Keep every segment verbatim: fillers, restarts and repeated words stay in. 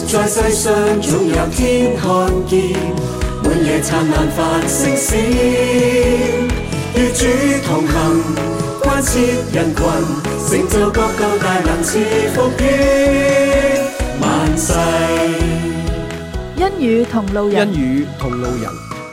在世上總有天看見，滿夜燦爛發星閃，與主同行，關切人群，成就各個大能賜福於萬世。 恩雨同路人， 恩雨同路人，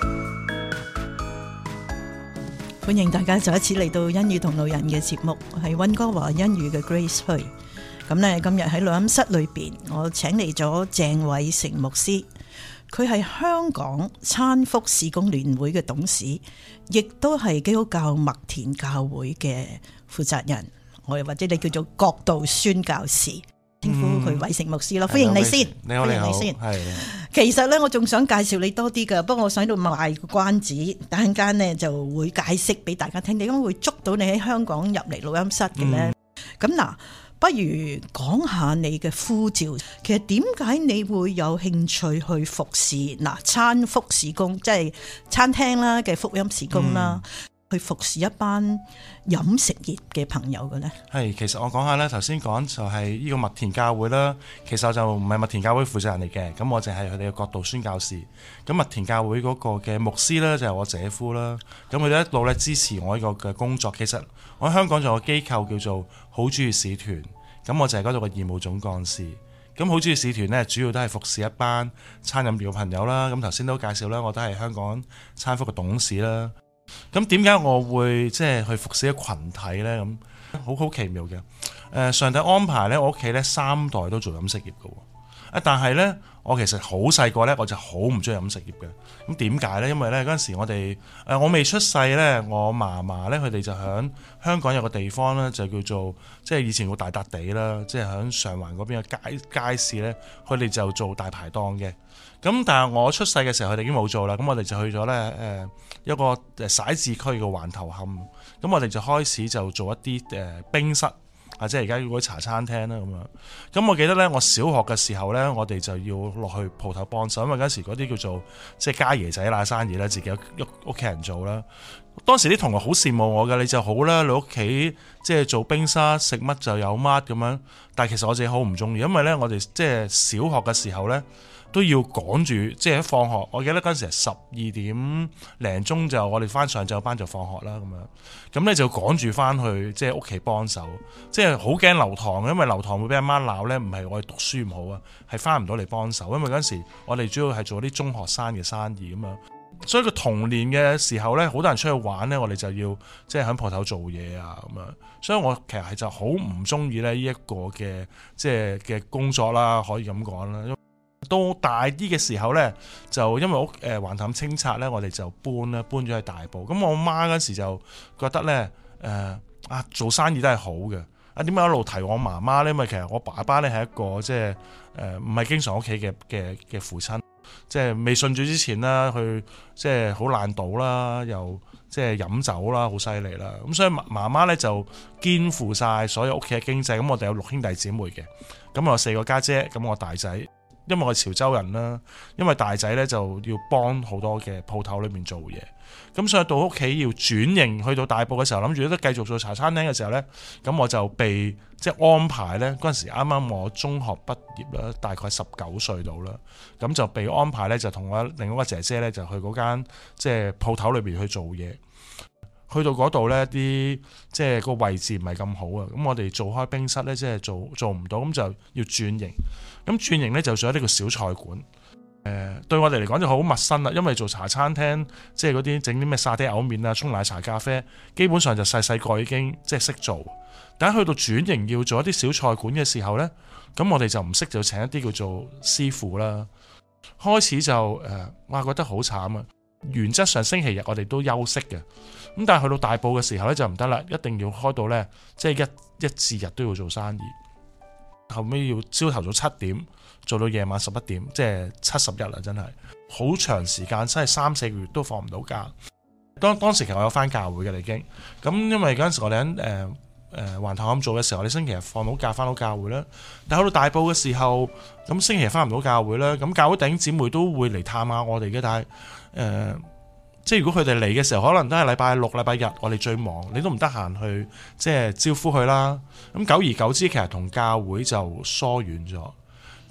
歡迎大家再一次嚟到恩雨同路人嘅節目，我係溫哥華恩雨嘅 Grace Hui。咁呢，今日喺錄音室裏邊，我請嚟咗鄭偉成牧師，佢係香港餐福事工聯會嘅董事，亦都係基督教麥田教會嘅負責人，我又或者你叫做國度宣教士，稱呼佢偉成牧師咯。歡迎你先， 你好，你好， 先。 係。 其實呢，我仲想介紹你多啲噶，不過我想喺度賣個關子，等陣間呢就會解釋俾大家聽，點解會捉到你喺香港入嚟錄音室嘅呢？咁嗱、嗯。不如講下你嘅呼召，其實點解你會有興趣去服侍嗱餐福事工，即係餐廳啦嘅福音事工啦，嗯、去服侍一班飲食業嘅朋友嘅咧？ 係，其實我講下咧，頭先講就係呢個麥田教會啦。其實我就唔係麥田教會負責人嚟嘅，咁我淨係佢哋嘅國度宣教士。咁麥田教會嗰個嘅牧師咧就係我姐夫啦。咁佢哋一路咧支持我呢個嘅工作。其實我喺香港仲有個機構叫做好主意使團，咁我就係嗰度嘅義務總幹事。咁好主意使團呢，主要都係服侍一班餐飲業嘅朋友啦。咁頭先都介紹啦，我都係香港餐福嘅董事啦。咁點解我會即係去服侍一個群體呢？咁好好奇妙嘅。誒，上帝安排呢，我屋企呢三代都做飲食業嘅。啊，但係呢，我其實好細個呢，我就好唔中意飲食業嘅。咁點解呢？因為呢嗰陣時我哋誒我未出世呢，我嫲嫲呢，佢哋就響香港有個地方呢，就叫做即係以前個大笪地啦，即係響上環嗰邊嘅街街市呢，佢哋就做大排檔嘅。咁但係我出世嘅時候，佢哋已經冇做啦。咁我哋就去咗呢誒一個誒徙置區嘅環頭磡。咁我哋就開始就做一啲誒冰室。啊！即係而家嗰啲茶餐廳啦咁樣。咁我記得咧，我小學嘅時候咧，我哋就要落去鋪頭幫手，因為嗰時嗰啲叫做即係家爺仔啦生意啦，自己屋屋企人做啦。當時啲同學好羨慕我㗎，你就好啦，你屋企即係做冰沙，食乜就有乜咁樣。但係其實我自己好唔中意，因為咧我哋即係小學嘅時候咧，都要趕住，即係一放學，我記得嗰陣時係十二點零鐘就我哋翻上晝班就放學啦咁樣，咁咧就趕住翻去即係屋企幫手，即係好驚留堂，因為留堂會俾阿媽鬧咧，唔係我哋讀書唔好啊，係翻唔到嚟幫手，因為嗰陣時我哋主要係做啲中學生嘅生意咁樣，所以個童年嘅時候咧，好多人出去玩咧，我哋就要即係喺鋪頭做嘢啊咁樣，所以我其實係就好唔中意咧呢一個嘅即係嘅工作啦，可以咁講啦。到大啲嘅時候呢，就因為屋誒橫頭清拆呢，我哋就搬啦，搬咗去大埔。咁我媽嗰時就覺得呢，誒、呃、啊做生意都係好嘅。啊點解一路提我媽媽呢？因為其實我爸爸呢係一個即係誒唔係經常屋企嘅嘅嘅父親，即係未信主之前啦，佢即係好爛賭啦，又即係飲酒啦，好犀利啦。咁所以媽媽呢就肩負晒所有屋企嘅經濟。咁我哋有六兄弟姊妹嘅，咁我有四個家姐，咁我大仔。因為我係潮州人啦，因為大仔咧就要幫好多嘅鋪頭裏面做嘢，咁所以到屋企要轉型去到大埔嘅時候，諗住都繼續做茶餐廳嘅時候咧，咁我就被即係安排咧，嗰陣時啱啱我中學畢業啦，大概十九歲到啦，咁就被安排咧就同我另外一個姐姐咧就去嗰間即係鋪頭裏邊去做嘢。去到嗰度呢啲即係個位置唔係咁好啊，咁我哋做開冰室呢，即係做做唔到，咁就要轉型。咁轉型呢，就做一呢個小菜館。誒、呃，對我哋嚟講就好陌生啦，因為做茶餐廳，即係嗰啲整啲咩沙爹牛麵啊、沖奶茶咖啡，基本上就細細個已經即係識做。但係去到轉型要做一啲小菜館嘅時候呢，咁我哋就唔識，就請一啲叫做師傅啦。開始就誒，哇、呃，覺得好慘啊！原則上星期日我哋都休息嘅，咁但係去到大埔嘅時候咧就唔得啦，一定要開到咧，即係一一至日都要做生意。後尾要朝頭早七點做到夜晚十一點，即係七十日啦，真係好長時間，真係三四個月都放唔到假。當當時其實我有返教會嘅已經，咁因為嗰陣時我哋喺誒誒環頭磡做嘅時候，你星期日放到假返到教會啦。但去到大埔嘅時候，咁星期日返唔到教會啦，咁教會弟兄姊妹都會嚟探下我哋嘅，但係誒、呃，即係如果佢哋嚟嘅時候，可能都係禮拜六、禮拜日，我哋最忙，你都唔得閒去即係招呼佢啦。咁久而久之，其實同教會就疏遠咗。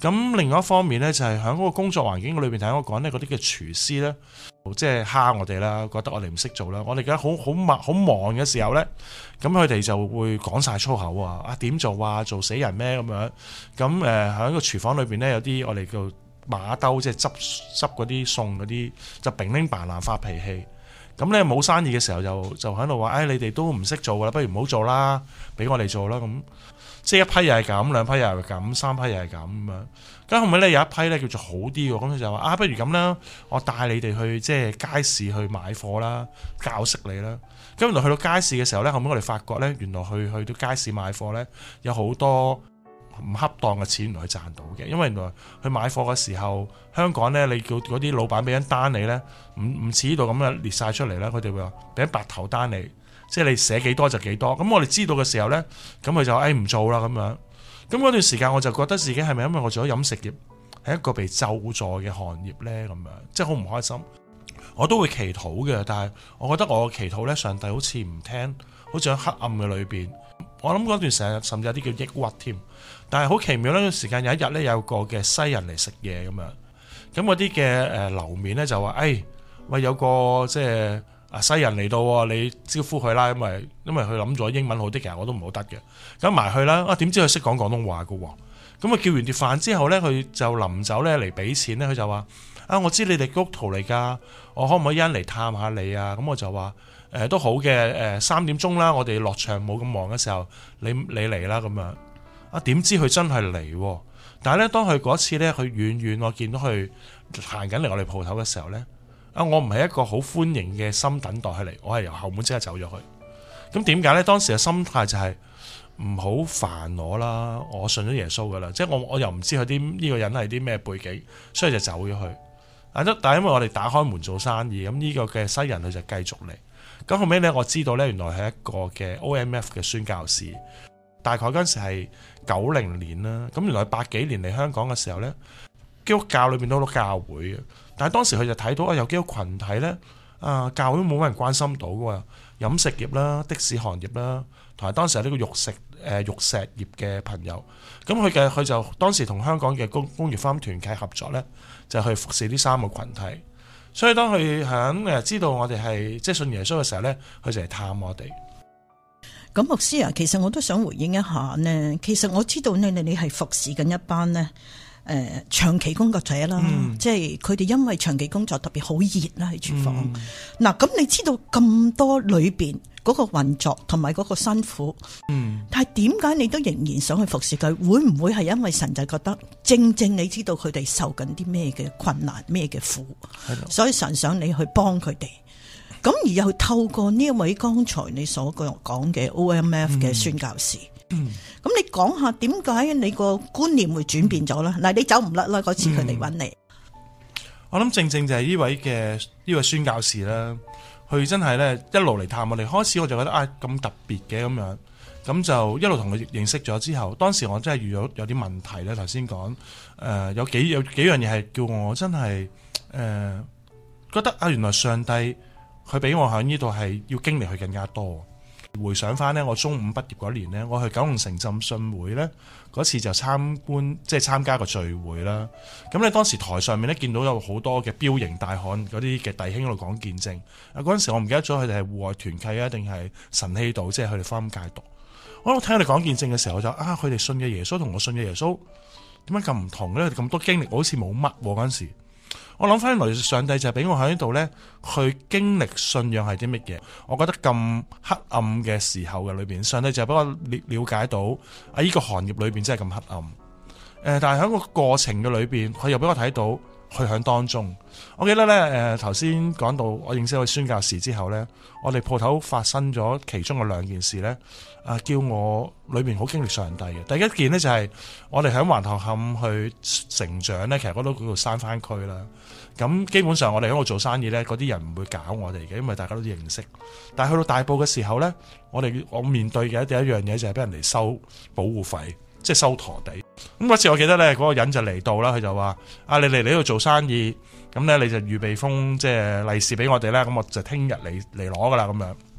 咁另外一方面咧，就係喺嗰個工作環境裏邊睇我講咧，嗰啲嘅廚師咧，即係蝦我哋啦，覺得我哋唔識做啦。我哋而家好好忙好忙嘅時候咧，咁佢哋就會講晒粗口啊！啊點做啊？做死人咩咁樣？咁誒喺個廚房裏邊咧，有啲我哋叫馬兜，即係執執嗰啲餸嗰啲，就乒鈴扮爛發脾氣。咁咧冇生意嘅時候就就喺度話：誒、哎、你哋都唔識做噶啦，不如唔好做啦，俾我哋做啦咁。即係一批又係咁，兩批又係咁，三批又係咁咁樣。咁後尾咧有一批咧叫做好啲喎，咁佢就話：啊，不如咁啦，我帶你哋去即係街市去買貨啦，教識你啦。咁原來去到街市嘅時候咧，後尾我哋發覺咧，原來去去到街市買貨咧，有好多唔恰當嘅錢原來去賺到嘅。因為原來去買貨嘅時候，香港咧你叫嗰啲老闆俾張單你咧，唔唔似呢度咁樣列晒出嚟啦，佢哋會話俾白頭單你。即係你寫幾多就幾多，咁我哋知道嘅時候呢，咁佢就誒唔做啦咁樣。咁嗰段時間我就覺得自己係咪因為我做咗飲食業係一個被咒詛嘅行業呢？咁樣，即係好唔開心。我都會祈禱嘅，但係我覺得我嘅祈禱呢，上帝好似唔聽，好似喺黑暗嘅裏邊。我諗嗰段時間甚至有啲叫抑鬱添。但係好奇妙呢段時間有一日呢，有個嘅西人嚟食嘢咁樣，咁嗰啲嘅誒樓面呢，就話：誒、哎、喂，有個即係。啊西人嚟到喎，你招呼佢啦，因為因為佢諗咗英文好啲，其實我都唔好得嘅。咁埋去啦，啊點知佢識講廣東話嘅喎？咁啊叫完碟飯之後咧，佢就臨走咧嚟俾錢咧，佢就話：啊我知你哋基督徒嚟㗎，我可唔可以一嚟探下你啊？咁我就話：誒、呃、都好嘅，誒、呃、三點鐘啦，我哋落場冇咁忙嘅時候，你你嚟啦咁樣。啊點知佢真係嚟喎？但係咧，當佢嗰次咧，佢遠遠我見到佢行緊嚟我哋鋪頭嘅時候咧。啊！我唔係一個好歡迎嘅心等待佢嚟，我係由後門即刻走咗去。咁點解呢？當時嘅心態就係唔好煩我啦，我信咗耶穌噶啦，即係我我又唔知佢啲呢個人係啲咩背景，所以就走咗去。但係因為我哋打開門做生意，咁呢個嘅西人佢就繼續嚟。咁後尾呢，我知道呢，原來係一個嘅 O M F 嘅宣教士，大概嗰陣時係九零年啦。咁原來八幾年嚟香港嘅時候呢，基督教裏面都好多教會嘅。但係當時佢就睇到啊，有幾個群體咧，啊教會冇乜人關心到嘅，飲食業啦、的士行業啦，同埋當時有呢個玉石誒、呃、玉石業嘅朋友。咁佢嘅佢就當時同香港嘅工工業福音團契合作咧，就去服侍呢三個群體。所以當佢響誒知道我哋係即係信耶穌嘅時候咧，佢就嚟探我哋。 咁牧師啊，其實我都想回應一下呢。其實我知道呢，你你係服侍緊一班呢。誒、呃、長期工作者啦，嗯、即係佢哋因為長期工作特別好熱啦喺廚房。嗱、嗯，咁你知道咁多裏邊嗰個運作同埋嗰個辛苦，嗯、但係點解你都仍然想去服侍佢？會唔會係因為神就覺得正正你知道佢哋受緊啲咩嘅困難、咩嘅苦，的所以神想你去幫佢哋。咁而又透過呢一位剛才你所講嘅 O M F 嘅宣教士。嗯咁、嗯、你講下點解你個觀念會轉變咗啦？嗱，你走唔甩啦，嗰次佢嚟揾你。 我諗正正就係呢位嘅呢位宣教士啦，佢真係咧一路嚟探我哋。開始我就覺得啊咁特別嘅咁樣，咁就一路同佢認識咗之後，當時我真係遇到有啲問題咧。頭先講誒有幾有幾樣嘢係叫我真係誒、呃、覺得啊，原來上帝佢俾我喺呢度係要經歷佢更加多。回想翻呢，我中五畢業嗰年呢，我去九龍城浸信會呢，嗰次就參觀，即係參加個聚會啦。咁咧當時台上面呢，見到有好多嘅彪形大漢嗰啲嘅弟兄喺度講見證。啊嗰陣時我唔記得咗佢哋係戶外團契啊，定係神曦道，即係佢哋福音戒毒。我聽佢哋講見證嘅時候，我就啊，佢哋信嘅耶穌同我信嘅耶穌點解咁唔同呢？佢哋咁多經歷，我好似冇乜嗰陣時。我諗翻來上帝就係俾我喺呢度呢，去經歷信仰係啲乜嘢。我覺得咁黑暗嘅時候嘅裏邊，上帝就俾我了了解到啊，呢個行業裏邊真係咁黑暗。誒、呃，但係喺個過程嘅裏邊，佢又俾我睇到佢喺當中。我記得呢，誒頭先講到我認識個宣教士之後呢，我哋鋪頭發生咗其中嘅兩件事呢，啊叫我裏邊好經歷上帝嘅。第一件呢，就係、是、我哋喺橫頭磡去成長呢，其實嗰度叫做山番區啦。咁基本上我哋喺度做生意呢，嗰啲人唔會搞我哋嘅，因為大家都認識。但係去到大埔嘅時候呢，我哋我面對嘅第一樣嘢就係俾人嚟收保護費，即係收陀地。咁嗰次我記得呢，嗰、那個人就嚟到啦，佢就話：啊，你嚟嚟呢度做生意，咁呢你就預備封即係利是俾我哋啦。咁我就聽日嚟嚟攞噶啦咁樣。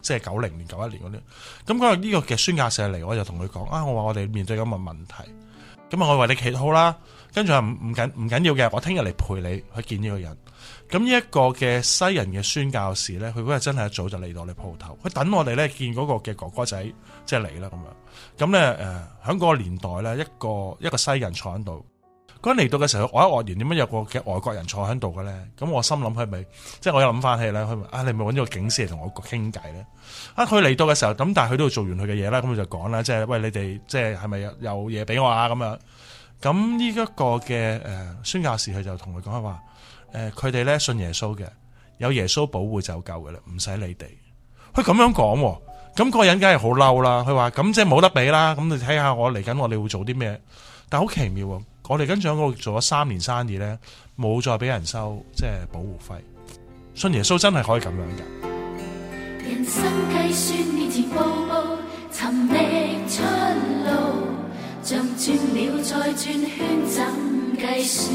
即係九零年、九一年嗰啲。咁嗰日呢個嘅宣教士嚟，我就同佢講啊，我話我哋面對咁嘅問題，咁啊我為你祈禱啦。跟住話唔唔緊唔緊要嘅，我聽日嚟陪你去見呢個人。咁呢一個嘅西人嘅宣教士咧，佢嗰日真係一早就嚟到我哋鋪頭，佢等我哋咧見嗰個嘅哥哥仔即係嚟啦咁樣。咁咧誒，喺嗰個年代咧，一個一個西人坐喺度。嗰陣嚟到嘅時候，我一愕然，點解有個嘅外國人坐喺度嘅咧？咁我心諗佢咪即係我又諗翻起咧，佢啊你咪揾咗個警司嚟同我傾偈咧？啊佢嚟到嘅時候，咁但係佢都要做完佢嘅嘢啦，咁佢就講啦，即係喂你哋即係係咪有有嘢俾我啊咁樣？咁呢一個嘅誒宣教士佢就同佢講話誒，佢哋咧信耶穌嘅，有耶穌保護就夠嘅啦，唔使你哋。佢咁樣講，咁、嗰個人梗係好嬲啦。佢話咁即係冇得俾啦。咁你睇下我嚟緊，我哋會做啲咩？但係好奇妙喎，我哋跟住喺嗰度做咗三年生意咧，冇再俾人收即係保護費。信耶穌真係可以咁樣嘅。 人生計算面前步步尋覓出路，像轉了再轉圈怎計算？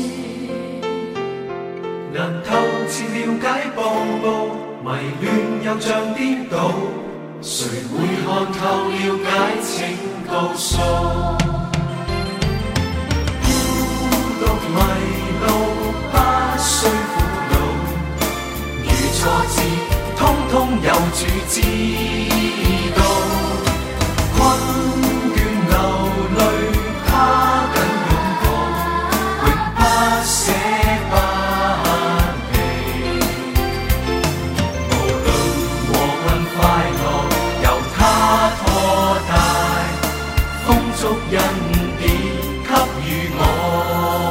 難透徹了解步步迷亂又像顛倒，誰會看透了解請告訴？孤獨迷路不需苦惱，如挫折通通有主知道，困倦流淚他緊擁抱，永不捨不離。無論禍困快樂由他拖帶，豐足恩典給予我。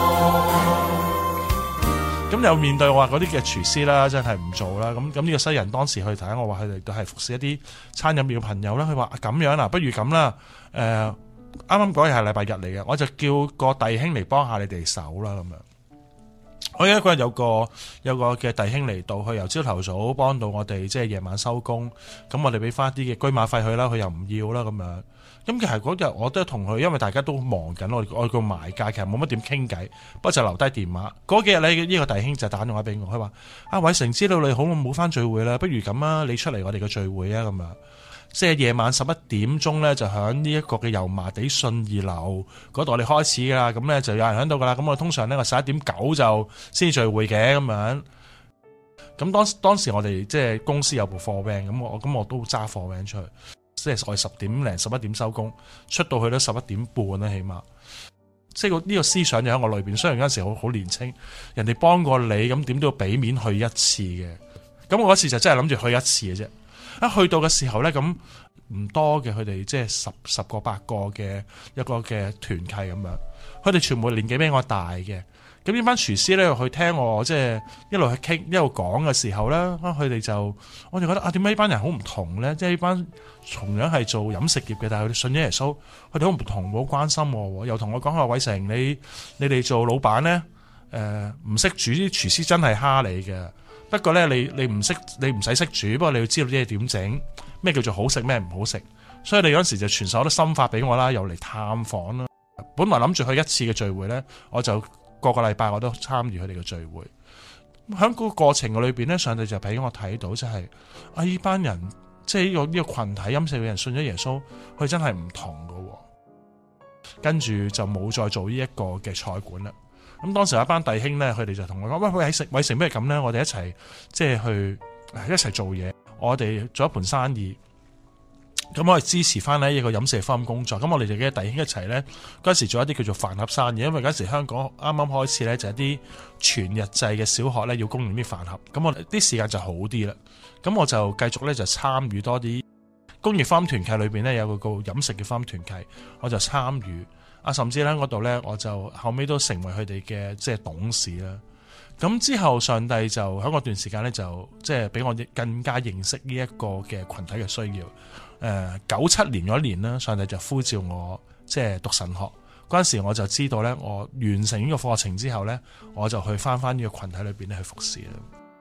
咁又面對我話嗰啲嘅廚師啦，真係唔做啦。咁咁呢個西人當時去睇我話佢哋都係服侍一啲餐飲業嘅朋友啦。佢話咁樣啦，不如咁啦。誒啱啱嗰日係禮拜日嚟嘅，我就叫個弟兄嚟幫下你哋手啦咁樣。我記得嗰日有個有個嘅弟兄嚟到，佢由朝頭早幫到我哋，即係夜晚收工。咁我哋俾翻啲嘅居馬費佢啦，佢又唔要啦咁樣。咁其實嗰日我都同佢，因為大家都忙緊，我我個賣價其實冇乜點傾偈，不過就留低電話。嗰幾日咧，呢個弟兄就打電話俾我，佢話：阿偉成知道你好冇翻聚會啦，不如咁啊，你出嚟我哋嘅聚會啊咁樣。即係夜晚十一點鐘咧，就喺呢一個嘅油麻地信義樓嗰度我哋開始噶啦，咁咧就有人喺度噶啦。咁我通常咧我十一點九就先聚會嘅咁樣。咁當當時我哋即係公司有部貨 van，咁我咁我都揸貨 van 出去。即係我哋十點零十一點收工，出到去都十一點半啦，起碼。即係呢個思想就喺我裏邊。雖然嗰陣時好好年青，人哋幫過你，咁點都要俾面去一次嘅。咁我嗰次就真係諗住去一次嘅啫。一去到嘅時候咧，咁唔多嘅，佢哋即係十十個八個嘅一個嘅團契咁樣。佢哋全部年紀比我大嘅。咁呢班廚師咧去聽我即係一路去傾一路講嘅時候咧，啊佢哋就我就覺得啊點解呢班人好唔同咧？即係呢班同樣係做飲食業嘅，但係佢哋信咗耶穌，佢哋好唔同，好關心我，又同我講話偉成，你你哋做老闆咧，誒唔識煮啲廚師真係蝦你嘅。不過咧你你唔識你唔使識煮，不過你要知道啲嘢點整，咩叫做好食，咩唔好食。所以你嗰時就傳授好多心法俾我啦，又嚟探訪啦。本來諗住去一次嘅聚會咧，我就個個禮拜我都參與佢哋嘅聚會。喺個過程嘅裏邊咧，上帝就俾我睇到，即係啊呢班人，即係呢個呢個群體飲食嘅人信咗耶穌，佢真係唔同噶。跟住就冇再做呢一個嘅菜館啦。咁當時有一班弟兄咧，佢哋就同我講：喂喂，偉成偉成，不如咁咧，我哋一齊即係去一齊做嘢，我哋做一盤生意。咁我哋支持翻呢一個飲食方面工作，咁我哋就幾個弟兄一齊咧，嗰時做一啲叫做飯盒生意，因為嗰時香港啱啱開始咧就係啲全日制嘅小學咧要供應啲飯盒，咁我哋啲時間就好啲啦。咁我就繼續咧就參與多啲工業方團契裏邊咧有個個飲食嘅方團契，我就參與啊，甚至咧嗰度咧我就後尾都成為佢哋嘅即係董事啦。咁之後上帝就喺嗰段時間咧就即係俾我更加認識呢一個嘅群體嘅需要。誒九七年嗰年啦，上帝就呼召我即係讀神學嗰陣時，我就知道咧，我完成呢個課程之後咧，我就去翻翻呢個群體裏邊咧去服侍啦。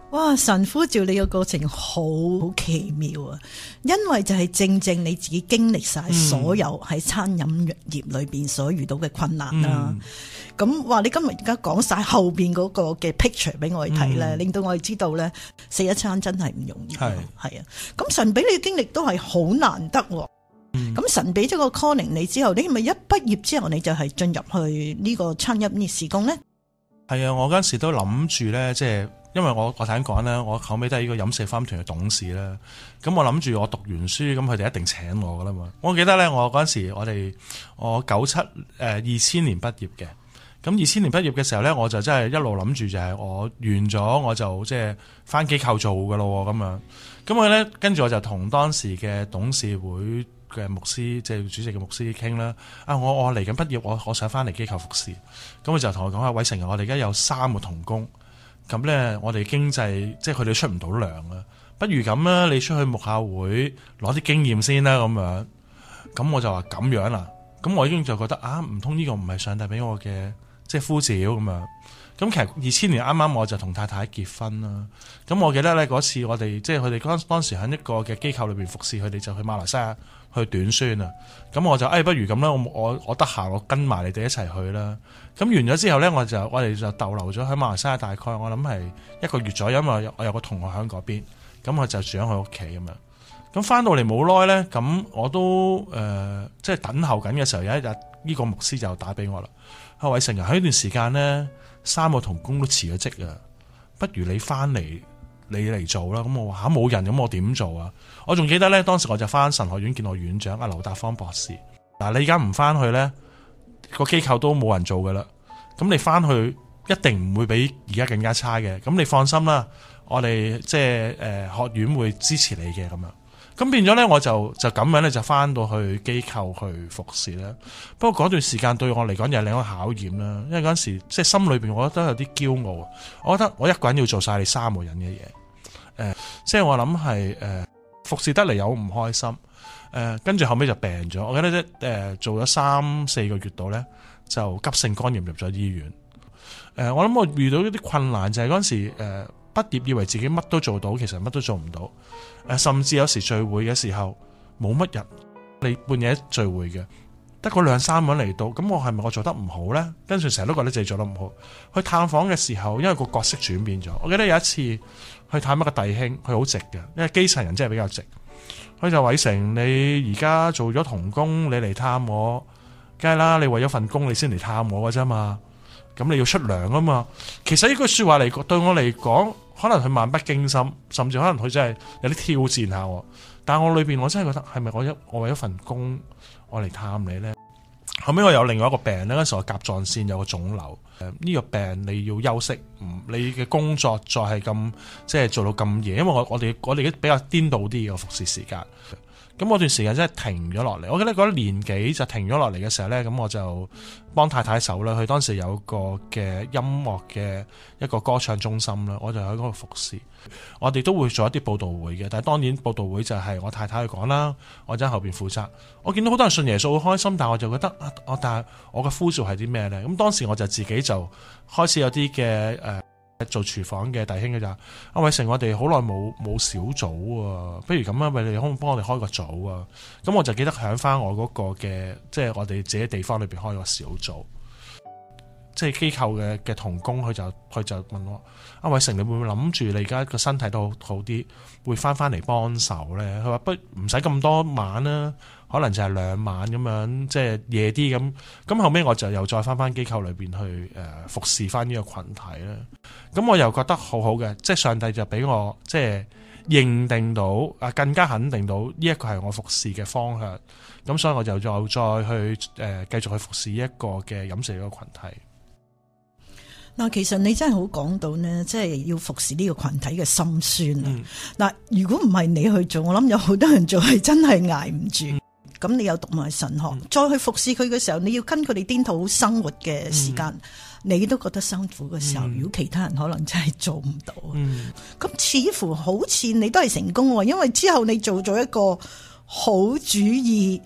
哇！神呼召你嘅過程好奇妙啊，因為就係正正你自己經歷晒所有喺餐飲業裏邊所遇到嘅困難啦。咁話、嗯、你今日而家講晒後邊嗰個嘅 picture 俾我哋睇咧，嗯、令到我哋知道咧食一餐真係唔容易。係係啊，咁神俾你嘅經歷都係好難得。咁、嗯、神俾咗個 calling 你之後，你係咪一畢業之後你就係進入去呢個餐飲呢事工咧？ 係啊，我嗰陣時都諗住咧，即係。因為我我頭先講咧，我後尾都係呢個飲食花團嘅董事啦。咁我諗住我讀完書，咁佢哋一定請我噶啦嘛。我記得咧，我嗰陣時我哋我九七誒二千年畢業嘅。咁二千年畢業嘅時候咧，我就真係一路諗住就係我完咗我就即係返機構做噶咯咁樣。咁我咧跟住我就同當時嘅董事會嘅牧師，即係主席嘅牧師傾啦。啊，我我嚟緊畢業，我我想返嚟機構服侍。咁佢就同我講啊，偉成啊，我哋而家有三個同工。咁咧，我哋經濟即係佢哋出唔到糧啊，不如咁啦，你出去牧校會攞啲經驗先啦，咁樣。咁我就話咁樣啦，咁我已經就覺得啊，唔通呢個唔係上帝俾我嘅即係呼召咁樣。咁其實二千年啱啱我就同太太結婚啦。咁我記得咧嗰次我哋即係佢哋當當時喺一個嘅機構裏邊服侍，佢哋就去馬來西亞去短宣啊。咁我就誒、哎，不如咁啦，我我我得閒，我跟埋你哋一齊去啦。咁完咗之後咧，我就我哋就逗留咗喺馬來西亞，大概我諗係一個月左右，因為我有個同學喺嗰邊，咁我就住喺佢屋企咁樣。咁翻到嚟冇耐咧，咁我都誒、呃、即係等候緊嘅時候，有一日呢個牧師就打俾我啦。阿偉成啊，喺呢段時間咧，三個同工都辭咗職啊，不如你翻嚟你嚟做啦。咁我話吓冇人，咁我點做啊？我仲記得咧，當時我就翻神學院見我院長阿劉達芳博士。嗱，你而家唔翻去咧，個機構都冇人做噶啦。咁你翻去一定唔會比而家更加差嘅。咁你放心啦，我哋即係誒學院會支持你嘅咁樣。咁變咗咧，我就就咁樣咧，就翻到去機構去服侍啦。不過嗰段時間對我嚟講又係另一個考驗啦，因為嗰陣時即係心裏邊，我覺得有啲驕傲。我覺得我一個人要做晒你三個人嘅嘢，誒、呃，即係我諗係誒服侍得嚟有唔開心。誒、呃，跟住後尾就病咗。我記得咧，誒、呃，做咗三四個月度咧，就急性肝炎入咗醫院。誒、呃，我諗我遇到一啲困難就係嗰陣時，誒、呃。畢業以為自己乜都做到，其實乜都做唔到。誒，甚至有時聚會嘅時候冇乜人，你半夜聚會嘅，得嗰兩三個人嚟到，咁我係咪我做得唔好咧？跟住成日都覺得自己做得唔好。去探訪嘅時候，因為個角色轉變咗。我記得有一次去探一個弟兄，佢好直嘅，因為基層人真係比較直。佢就偉成，你而家做咗同工，你嚟探我，梗係啦，你為咗份工你先嚟探我㗎啫嘛。咁你要出糧啊嘛。其實呢句說話嚟對我嚟講，可能佢漫不經心，甚至可能佢真係有啲挑戰下我。但係我裏邊我真係覺得係咪我一我為一份工我嚟探你咧？後尾我有另外一個病咧，嗰時我甲狀腺有個腫瘤。誒、呃、呢、這個病你要休息，唔你嘅工作再係咁即係做到咁夜，因為我我哋我哋比較顛倒啲嘅服侍時間。咁嗰段時間真係停咗落嚟，我記得嗰年幾就停咗落嚟嘅時候咧，咁我就幫太太手啦。佢當時有個嘅音樂嘅一個歌唱中心啦，我就喺嗰度服侍。我哋都會做一啲佈道會嘅，但係當然佈道會就係我太太去講啦，我就喺後邊負責。我見到好多人信耶穌好開心，但係我就覺得啊，我但係我嘅呼召係啲咩咧？咁當時我就自己就開始有啲嘅誒。做廚房嘅弟兄嘅咋？阿偉成，我哋好耐冇冇小組啊，不如咁啊，喂，你可唔可以幫我哋開個組啊？咁我就記得響翻我嗰個嘅，即係我哋自己地方裏邊開個小組，即係機構嘅嘅同工，佢就佢就問我：阿偉成，你會唔會諗住你而家個身體都好啲，會翻翻嚟幫手咧？佢話不唔使咁多晚啦，可能就係兩晚咁樣，即係夜啲咁。咁後尾我就又再翻翻機構裏邊去誒、呃、服侍翻呢個群體啦。咁我又覺得好好嘅，即係上帝就俾我即係認定到啊，更加肯定到呢一個係我服侍嘅方向。咁所以我就再再去誒繼、呃、續去服侍一個嘅飲食嘅群體。 嗱，其實你真係好講到呢，即係要服侍呢個群體嘅心酸啊！嗱、嗯，如果唔係你去做，我諗有好多人做係真係捱唔住。咁、嗯、你有讀埋神學，嗯、再去服侍佢嘅時候，你要跟佢哋顛倒生活嘅時間，嗯、你都覺得辛苦嘅時候，嗯、如果其他人可能真係做唔到。咁、嗯、似乎好似你都係成功，因為之後你做咗一個好主意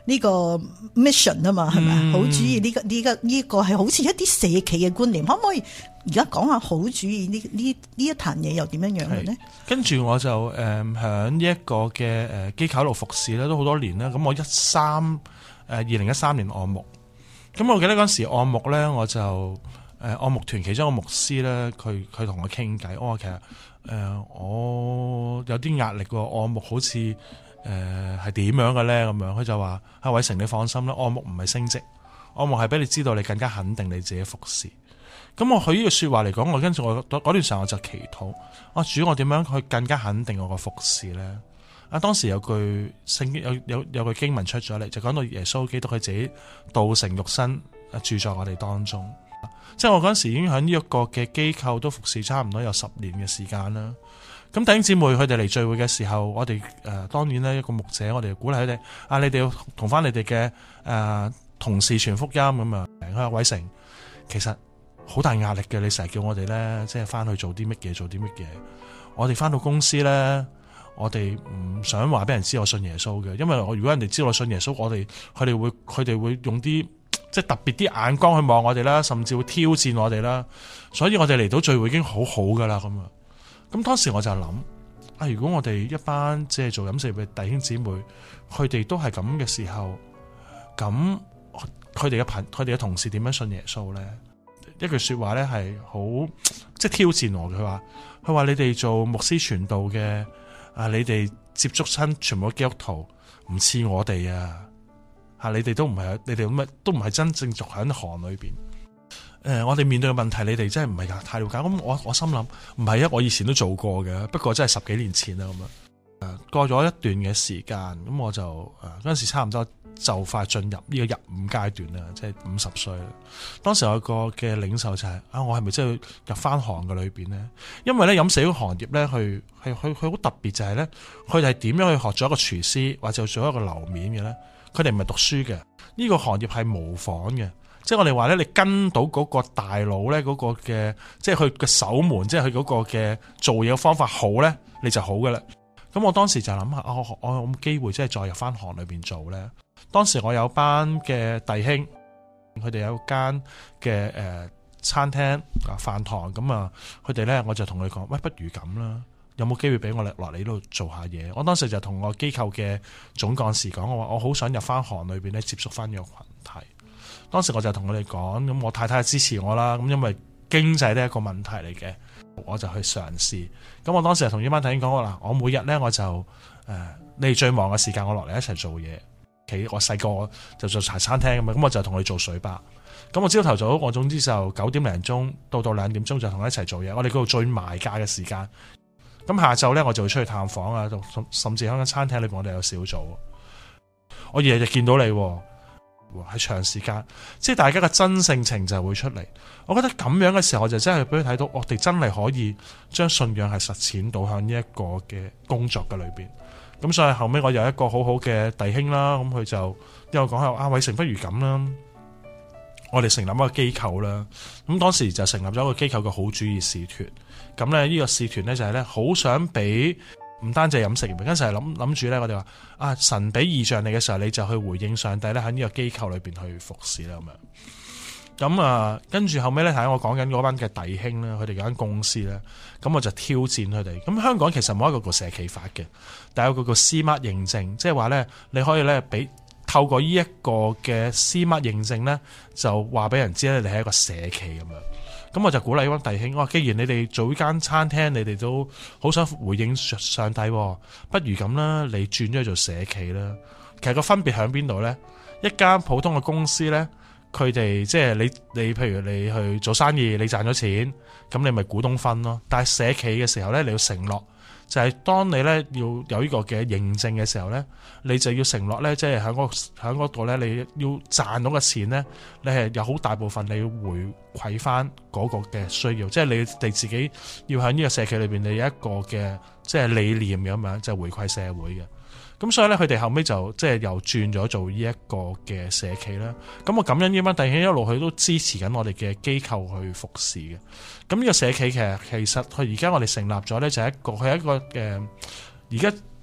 呢個 mission 啊嘛，係咪啊？ 嗯好主義呢個呢個呢個係好似一啲社企嘅觀念，可唔可以而家講下好主義呢呢呢一壇嘢又點樣樣嘅呢？ 跟住我就誒喺呢一個嘅誒機構度服侍咧，都好多年啦。咁我一三誒二零一三年按牧，咁我記得嗰陣時按牧咧，我就誒按牧團其中一個牧師咧，佢佢同我傾偈，我話其實誒、呃、我有啲壓力喎，按牧好似誒係點樣嘅咧咁樣，佢就話阿偉成你放心啦，按牧唔係升職，按牧係俾你知道你更加肯定你自己服侍。咁我佢呢個說話嚟講，我跟住我嗰段時間我就祈禱，我主我點樣去更加肯定我個服侍咧？啊，當時有句聖經有有有句經文出咗嚟，就講到耶穌基督佢自己道成肉身住在我哋當中。即係我嗰陣時已經喺呢一個嘅機構都服侍差唔多有十年嘅時間啦。咁弟兄姊妹佢哋嚟聚會嘅時候，我哋誒、呃、當然咧一個牧者，我哋鼓勵佢哋啊，你哋要同翻你哋嘅誒同事傳福音咁啊。佢話偉成其實好大壓力嘅，你成日叫我哋咧，即係翻去做啲乜嘢，做啲乜嘢。我哋翻到公司咧，我哋唔想話俾人知我信耶穌嘅，因為我如果人哋知道我信耶穌，我哋佢哋會佢哋會用啲即係特別啲眼光去望我哋啦，甚至會挑戰我哋啦。所以我哋嚟到聚會已經好好噶啦咁啊。咁當時我就諗啊，如果我哋一班即係做飲食嘅弟兄姊妹，佢哋都係咁嘅時候，咁佢哋嘅朋佢哋嘅同事點樣信耶穌咧？一句說話咧係好即係挑戰我嘅，佢話佢話你哋做牧師傳道嘅啊，你哋接觸親全部基督徒唔似我哋啊，吓你哋都唔係你哋咁都唔係真正做喺行裏邊。誒、呃，我哋面對嘅問題，你哋真係唔係太了解。咁我我心諗唔係啊，我以前都做過嘅，不過真係十幾年前啦咁啊。誒，過咗一段嘅時間，咁我就誒嗰陣時差唔多。就快進入呢個入伍階段啦，即係五十歲啦。當時有個嘅領袖就係、是、啊，我係咪真係入翻行嘅裏邊呢？因為咧飲食呢個行業咧，佢係佢佢好特別就係咧，佢哋係點樣去學咗一個廚師或者做一個樓面嘅咧？佢哋唔係讀書嘅，呢、這個行業係模仿嘅。即係我哋話咧，你跟到嗰個大佬咧，嗰個嘅即係佢嘅守門，即係佢嗰個嘅做嘢嘅方法好咧，你就好噶啦。咁我當時就諗下，啊，我我有冇機會即係再入翻行裏邊做咧？當時我有班嘅弟兄，佢哋有間嘅誒餐廳啊飯堂咁啊，佢哋咧我就同佢講，喂，不如咁啦，有冇機會俾我落落嚟呢度做下嘢？我當時就同我機構嘅總幹事講，我話我好想入翻行裏邊咧，接觸翻呢個群體。當時我就同佢哋講，咁我太太支持我啦，咁因為經濟呢一個問題嚟嘅，我就去嘗試。咁我當時就同呢班弟兄講，嗱，我每日咧我就誒、呃，你哋最忙嘅時間，我落嚟一齊做嘢。其我細個就做茶餐廳咁啊，咁我就同佢做水吧。咁我朝頭早我總之就九點零鐘到到兩點鐘就同佢一齊做嘢。我哋嗰度最埋價嘅時間。咁下晝咧我就會出去探訪啊，甚至喺間餐廳裏邊我哋有小組。我日日見到你喺長時間，即係大家嘅真性情就會出嚟。我覺得咁樣嘅時候，我就真係俾佢睇到，我哋真係可以將信仰係實踐到向呢一個嘅工作嘅裏邊。咁所以後尾我有一個好好嘅弟兄啦，咁佢就因為講下阿偉成，不如咁啦，我哋成立一個機構啦。咁當時就成立咗一個機構嘅好主意使團。咁咧呢個使團咧就係咧好想俾唔單止係飲食業，跟住係諗諗住咧，我哋話啊神俾異象你嘅時候，你就去回應上帝咧喺呢個機構裏邊去服侍啦咁樣。咁啊，跟住後尾咧睇我講緊嗰班嘅弟兄咧，佢哋有間公司咧，咁我就挑戰佢哋。咁香港其實冇一個叫社企法嘅，但係有個叫 C Mark 認證，即係話咧你可以咧俾透過呢一個嘅 C Mark 認證咧，就話俾人知咧你係一個社企咁樣。咁我就鼓勵呢班弟兄，我話既然你哋做呢間餐廳，你哋都好想回應上帝，不如咁啦，你轉咗去做社企啦。其實個分別喺邊度咧？一間普通嘅公司咧。佢哋即係你你譬如你去做生意，你賺咗錢，咁你咪股東分咯。但係社企嘅時候咧，你要承諾，就係、是、當你咧要有呢個嘅認證嘅時候咧，你就要承諾咧，即係喺嗰喺嗰度咧，你要賺到嘅錢咧，你係有好大部分你要回饋翻嗰個嘅需要，即係你哋自己要喺呢個社企裏邊，你有一個嘅即係理念咁樣，就係回饋社會嘅。咁所以咧，佢哋後尾就即係又轉咗做呢一個嘅社企啦。咁我感恩呢班弟兄一路佢都支持緊我哋嘅機構去服侍嘅。咁呢個社企其實其實佢而家我哋成立咗咧，就係一個佢係一個誒，而家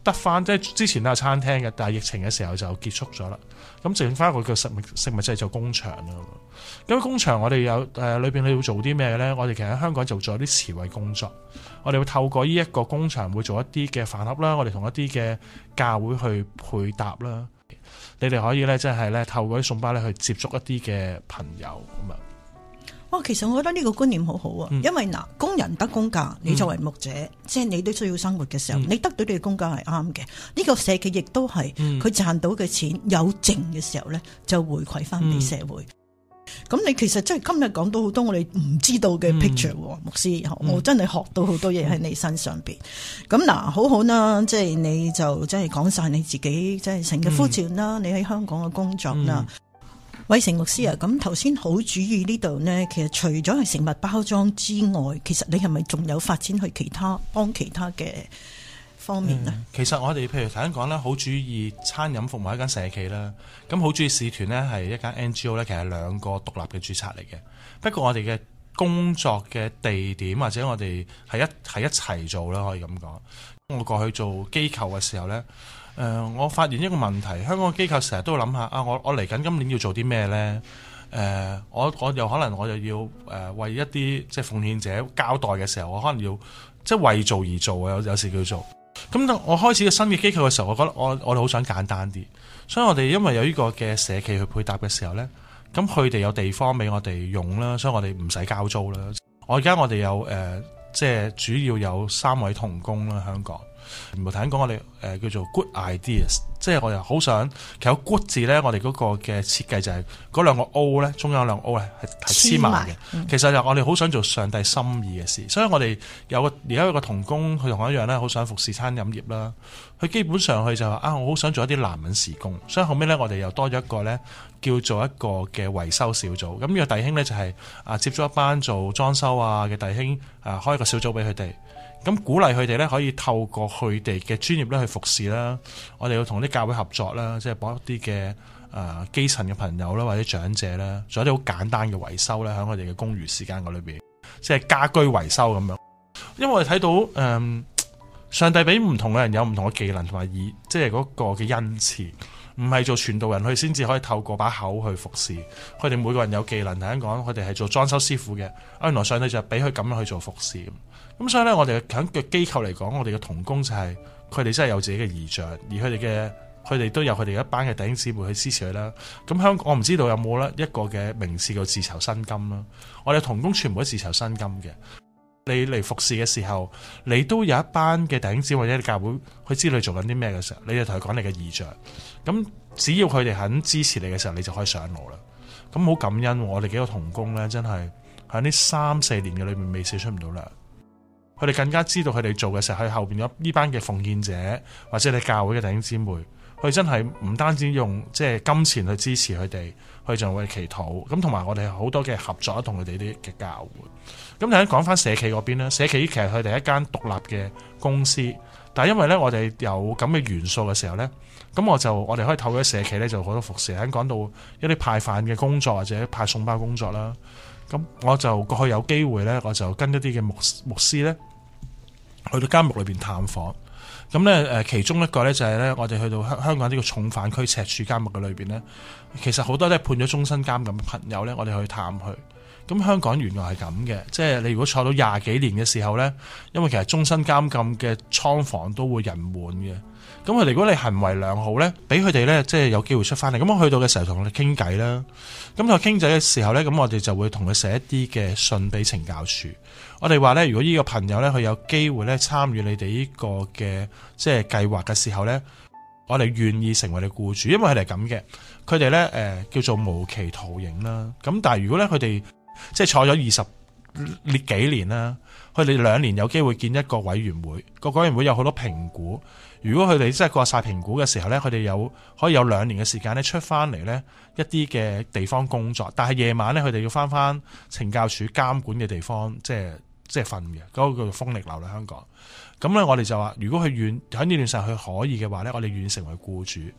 得翻，即係之前都有餐廳嘅，但係疫情嘅時候就結束咗啦。咁剩翻一個叫食物食物製造工場啦。咁工場我哋有誒裏邊你要做啲咩咧？我哋其實喺香港就做一啲慈惠工作，我哋會透過呢一個工場會做一啲嘅飯盒啦，我哋同一啲嘅教會去配搭啦。你哋可以咧，即係咧透過啲送包咧去接觸一啲嘅朋友咁啊。 哇，其實我覺得呢個觀念好好啊，嗯、因為嗱，工人得工價，你作為牧者，嗯、即係你都需要生活嘅時候，嗯、你得到你嘅工價係啱嘅。呢、呢個社企亦都係佢賺到嘅錢有剩嘅時候咧，就回饋翻俾社會。咁、嗯、你其實真係今日講到好多我哋唔知道嘅 picture，、嗯、牧師，我真係學到好多嘢喺你身上邊。咁嗱、嗯，好好啦，即係你就即係講晒你自己即係成嘅呼召啦，嗯、你喺香港嘅工作啦。嗯偉成牧師啊，咁頭先好主意呢度呢，其實除咗係食物包裝之外，其實你係咪仲有發展去其他幫其他嘅方面呢、嗯？ 其實我哋譬如頭先講啦，好主意餐飲服務係一間社企啦，咁好主意使團呢係一間 N G O 呢，其實係兩個獨立嘅註冊嚟嘅。不過我哋嘅工作嘅地點或者我哋係一係一齊做啦，可以咁講。我過去做機構嘅時候呢。誒、呃，我發現一個問題，香港嘅機構成日都會諗下啊，我我嚟緊今年要做啲咩呢？誒、呃，我我又可能我又要誒、呃、為一啲即係奉獻者交代嘅時候，我可能要即係為做而做啊，有有時叫做。咁當我開始個新嘅機構嘅時候，我覺得我我哋好想簡單啲，所以我哋因為有呢個嘅社企去配搭嘅時候呢，咁佢哋有地方俾我哋用啦，所以我哋唔使交租啦。我而家我哋有誒、呃，即係主要有三位同工啦，香港。唔係頭先講我哋誒、呃、叫做 good ideas， 即係我又好想，其實 good 字咧，我哋嗰個嘅設計就係嗰兩個 O 咧，中央兩個 O 咧係係黐埋嘅。嗯、其實就我哋好想做上帝心意嘅事，所以我哋有個而家有個同工，佢同我一樣咧，好想服侍餐飲業啦。佢基本上佢就話啊，我好想做一啲男人事工，所以後尾咧我哋又多咗一個咧叫做一個嘅維修小組。咁呢個弟兄咧就係、是、啊接咗一班做裝修啊嘅弟兄啊，開一個小組俾佢哋。咁鼓勵佢哋咧，可以透過佢哋嘅專業咧去服侍啦。我哋要同啲教會合作啦，即係幫一啲嘅誒基層嘅朋友啦，或者長者啦，做一啲好簡單嘅維修咧，喺我哋嘅公餘時間嗰裏邊，即係家居維修咁樣。因為我哋睇到誒、呃，上帝俾唔同嘅人有唔同嘅技能同埋以，即係嗰個嘅恩賜，唔係做傳道人去先至可以透過把口去服侍。佢哋每個人有技能，頭先講佢哋係做裝修師傅嘅，原來上帝就俾佢咁樣去做服侍。咁所以咧，我哋喺嘅機構嚟講，我哋嘅同工就係佢哋真係有自己嘅異象，而佢哋嘅佢哋都有佢哋一班嘅弟兄姊妹去支持佢啦。咁香港我唔知道有冇咧一個嘅名詞叫自籌薪金啦。我哋同工全部都自籌薪金嘅。你嚟服侍嘅時候，你都有一班嘅弟兄姊妹或者教會，佢知道你做緊啲咩嘅時候，你就同佢講你嘅異象。咁只要佢哋肯支持你嘅時候，你就可以上路啦。咁好感恩，我哋幾個同工咧，真係喺呢三四年嘅裏面未少出唔到糧。佢哋更加知道佢哋做嘅時候，喺後邊有呢班嘅奉獻者或者你教會嘅弟兄姊妹，佢真係唔單止用即係金錢去支持佢哋，佢仲會祈禱。咁同埋我哋好多嘅合作，同佢哋啲嘅教會。咁頭先講翻社企嗰邊咧，社企其實佢哋係一間獨立嘅公司，但係因為咧我哋有咁嘅元素嘅時候咧，咁我就我哋可以透過社企咧就好多服侍。喺講到一啲派飯嘅工作或者派送包工作啦，咁我就過去有機會咧，我就跟一啲嘅牧牧師咧。去到監獄裏邊探訪，咁咧誒，其中一個咧就係咧，我哋去到香香港呢個重犯區赤柱監獄嘅裏邊咧，其實好多都係判咗終身監禁嘅朋友咧，我哋去探佢。咁香港原來係咁嘅，即係你如果坐到廿幾年嘅時候咧，因為其實終身監禁嘅倉房都會人滿嘅。咁佢哋如果你行為良好咧，俾佢哋咧即係有機會出翻嚟。咁我去到嘅時候同佢哋傾偈啦。咁同佢傾偈嘅時候咧，咁我哋就會同佢寫一啲嘅信俾懲教署。我哋話咧，如果呢個朋友咧佢有機會咧參與你哋呢個嘅即係計劃嘅時候咧，我哋願意成為你僱主，因為佢哋係咁嘅。佢哋咧誒叫做無期徒刑啦。咁但係如果咧佢哋即係坐咗二十列幾年啦，佢哋兩年有機會見一個委員會，個委員會有好多評估。如果佢哋真係過晒評估嘅時候咧，佢哋有可以有兩年嘅時間咧出翻嚟咧一啲嘅地方工作，但係夜晚咧佢哋要翻翻懲教署監管嘅地方，即係即係瞓嘅，嗰、那個叫做風力樓啦香港。咁咧我哋就話，如果佢願喺呢段時間佢可以嘅話咧，我哋願意成為僱主。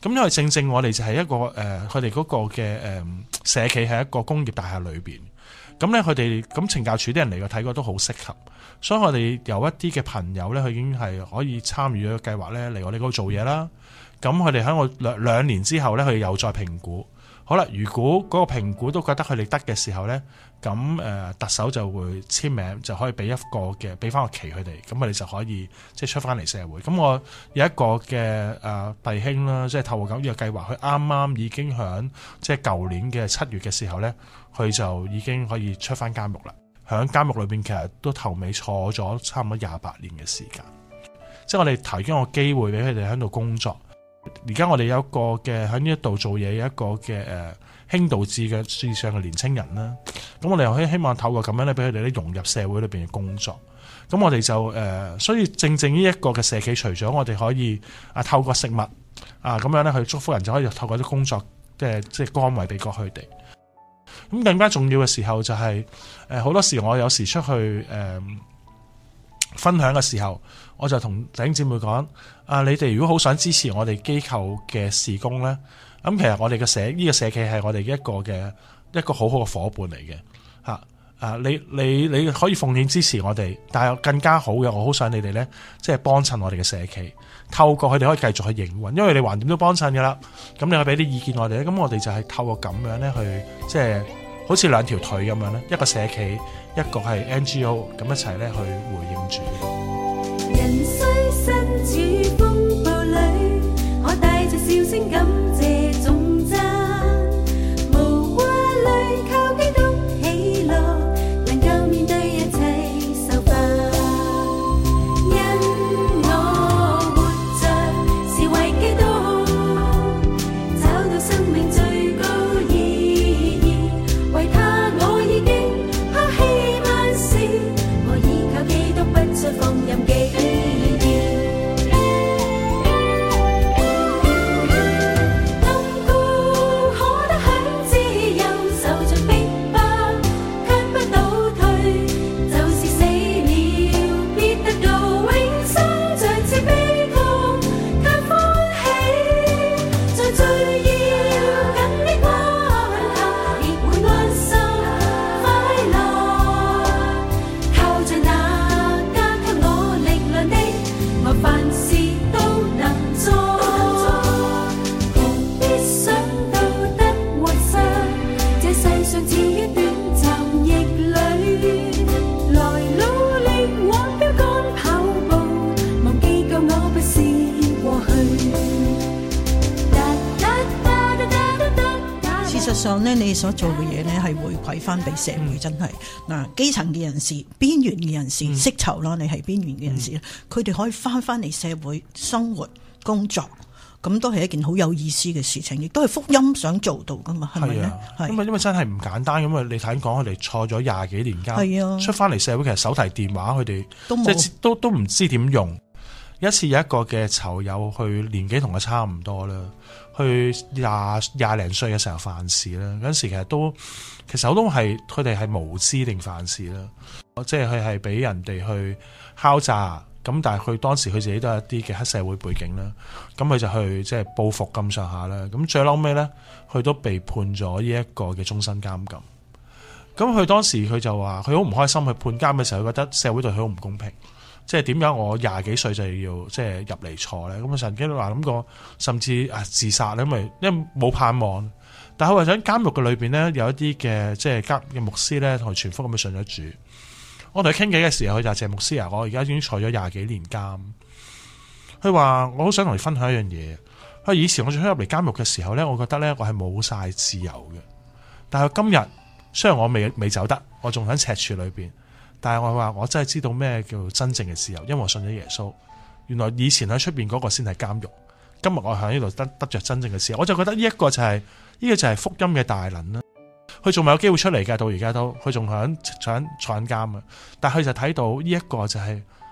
咁因為正正我哋就係一個誒，佢哋嗰個嘅誒、呃、社企係一個工業大廈裏邊。咁咧佢哋咁懲教處啲人嚟過睇過都好適合，所以我哋有一啲嘅朋友咧，佢已經係可以參與咗個計劃咧嚟我哋嗰度做嘢啦。咁佢哋喺我兩兩年之後咧，佢哋又再評估。好啦，如果嗰個評估都覺得佢哋得嘅時候咧，咁誒、呃、特首就會簽名，就可以俾一個嘅俾翻個期佢哋，咁佢哋就可以即係出翻嚟社會。咁我有一個嘅誒、呃、弟兄啦，即係透過咁呢個計劃，佢啱啱已經響即係舊年嘅七月嘅時候咧，佢就已經可以出翻監獄啦。響監獄裏邊其實都頭尾坐咗差唔多廿八年嘅時間，即係我哋提供個機會俾佢哋喺度工作。而家我哋有一個嘅喺呢一度做嘢，有一個嘅誒輕度智嘅智障嘅年青人啦。咁我哋又希希望透過咁樣咧，俾佢哋咧融入社會裏邊嘅工作。咁我哋就誒、呃，所以正正呢一個嘅社企，除咗我哋可以啊透過食物啊咁樣咧去祝福人，就可以透過啲工作即係即係崗位俾過佢哋。咁更加重要嘅時候就係誒好多時我有時出去誒、呃、分享嘅時候，我就同弟兄姊妹講。啊！你哋如果好想支持我哋機構嘅事工咧，咁其實我哋嘅社呢、呢個社企係我哋一個嘅一個好好嘅伙伴嚟嘅嚇啊！你你你可以奉獻支持我哋，但係更加好嘅，我好想你哋咧，即係幫襯我哋嘅社企，透過佢哋可以繼續去營運，因為你橫掂都幫襯㗎啦。咁你可以俾啲意見我哋咧，咁我哋就係透過咁樣咧去即係好似兩條腿咁樣咧，一個社企，一個係 N G O 咁一齊咧去回應主。 人雖身處風暴裏，可帶着笑聲感謝頌讚，無掛慮靠基督喜樂，能夠面對一切受罰。因我活着是為基督，找到生命最高意義，為他我已經拋棄萬事，我依靠基督不再放任己。 上咧，你所做嘅嘢咧係回饋翻俾社會，真係嗱，基層嘅人士、邊緣嘅人士、釋囚啦，你係邊緣嘅人士，佢哋可以翻翻嚟社會生活、工作，咁都係一件好有意思嘅事情，亦都係福音想做到噶嘛，係咪咧？係因為因為真係唔簡單，咁啊，你睇講佢哋坐咗廿幾年監， 係啊，出翻嚟社會，其實手提電話佢哋都冇， 即係都都唔知點用。一次有一個嘅囚友，去年紀同佢差唔多啦，去廿廿零歲嘅時候犯事啦。嗰陣時其實都其實我都係佢哋係無知定犯事啦，即係佢係俾人哋去敲詐，咁但係佢當時佢自己都有一啲嘅黑社會背景啦，咁佢就去即係報復咁上下啦。咁最嬲尾咧，佢都被判咗呢一個嘅終身監禁。咁佢當時佢就話佢好唔開心，去判監嘅時候，佢覺得社會對佢好唔公平。即係點解我廿幾歲就要即係入嚟坐咧？咁啊曾經都話諗過，甚至啊自殺咧，因為因為冇盼望。但係佢話喺監獄嘅裏邊咧，有一啲嘅即係監嘅牧師咧，同佢傳福音咁信咗主。我同佢傾偈嘅時候，佢就話謝牧師啊，我而家已經坐咗廿幾年監。佢話我好想同你分享一樣嘢。佢以前我仲入嚟監獄嘅時候咧，我覺得咧我係冇晒自由嘅。但係今日雖然我未未走得，我仲喺赤柱裏邊。但係我話我真係知道咩叫真正嘅自由，因為我信咗耶穌。原來以前喺出邊嗰個先係監獄，今日我喺呢度得得着真正嘅自由。我就覺得呢一個就係、是、呢、這個就係福音嘅大能啦。佢仲未有機會出嚟㗎，到而家都佢仲響坐緊坐緊監啊。但係佢就睇到呢一個就係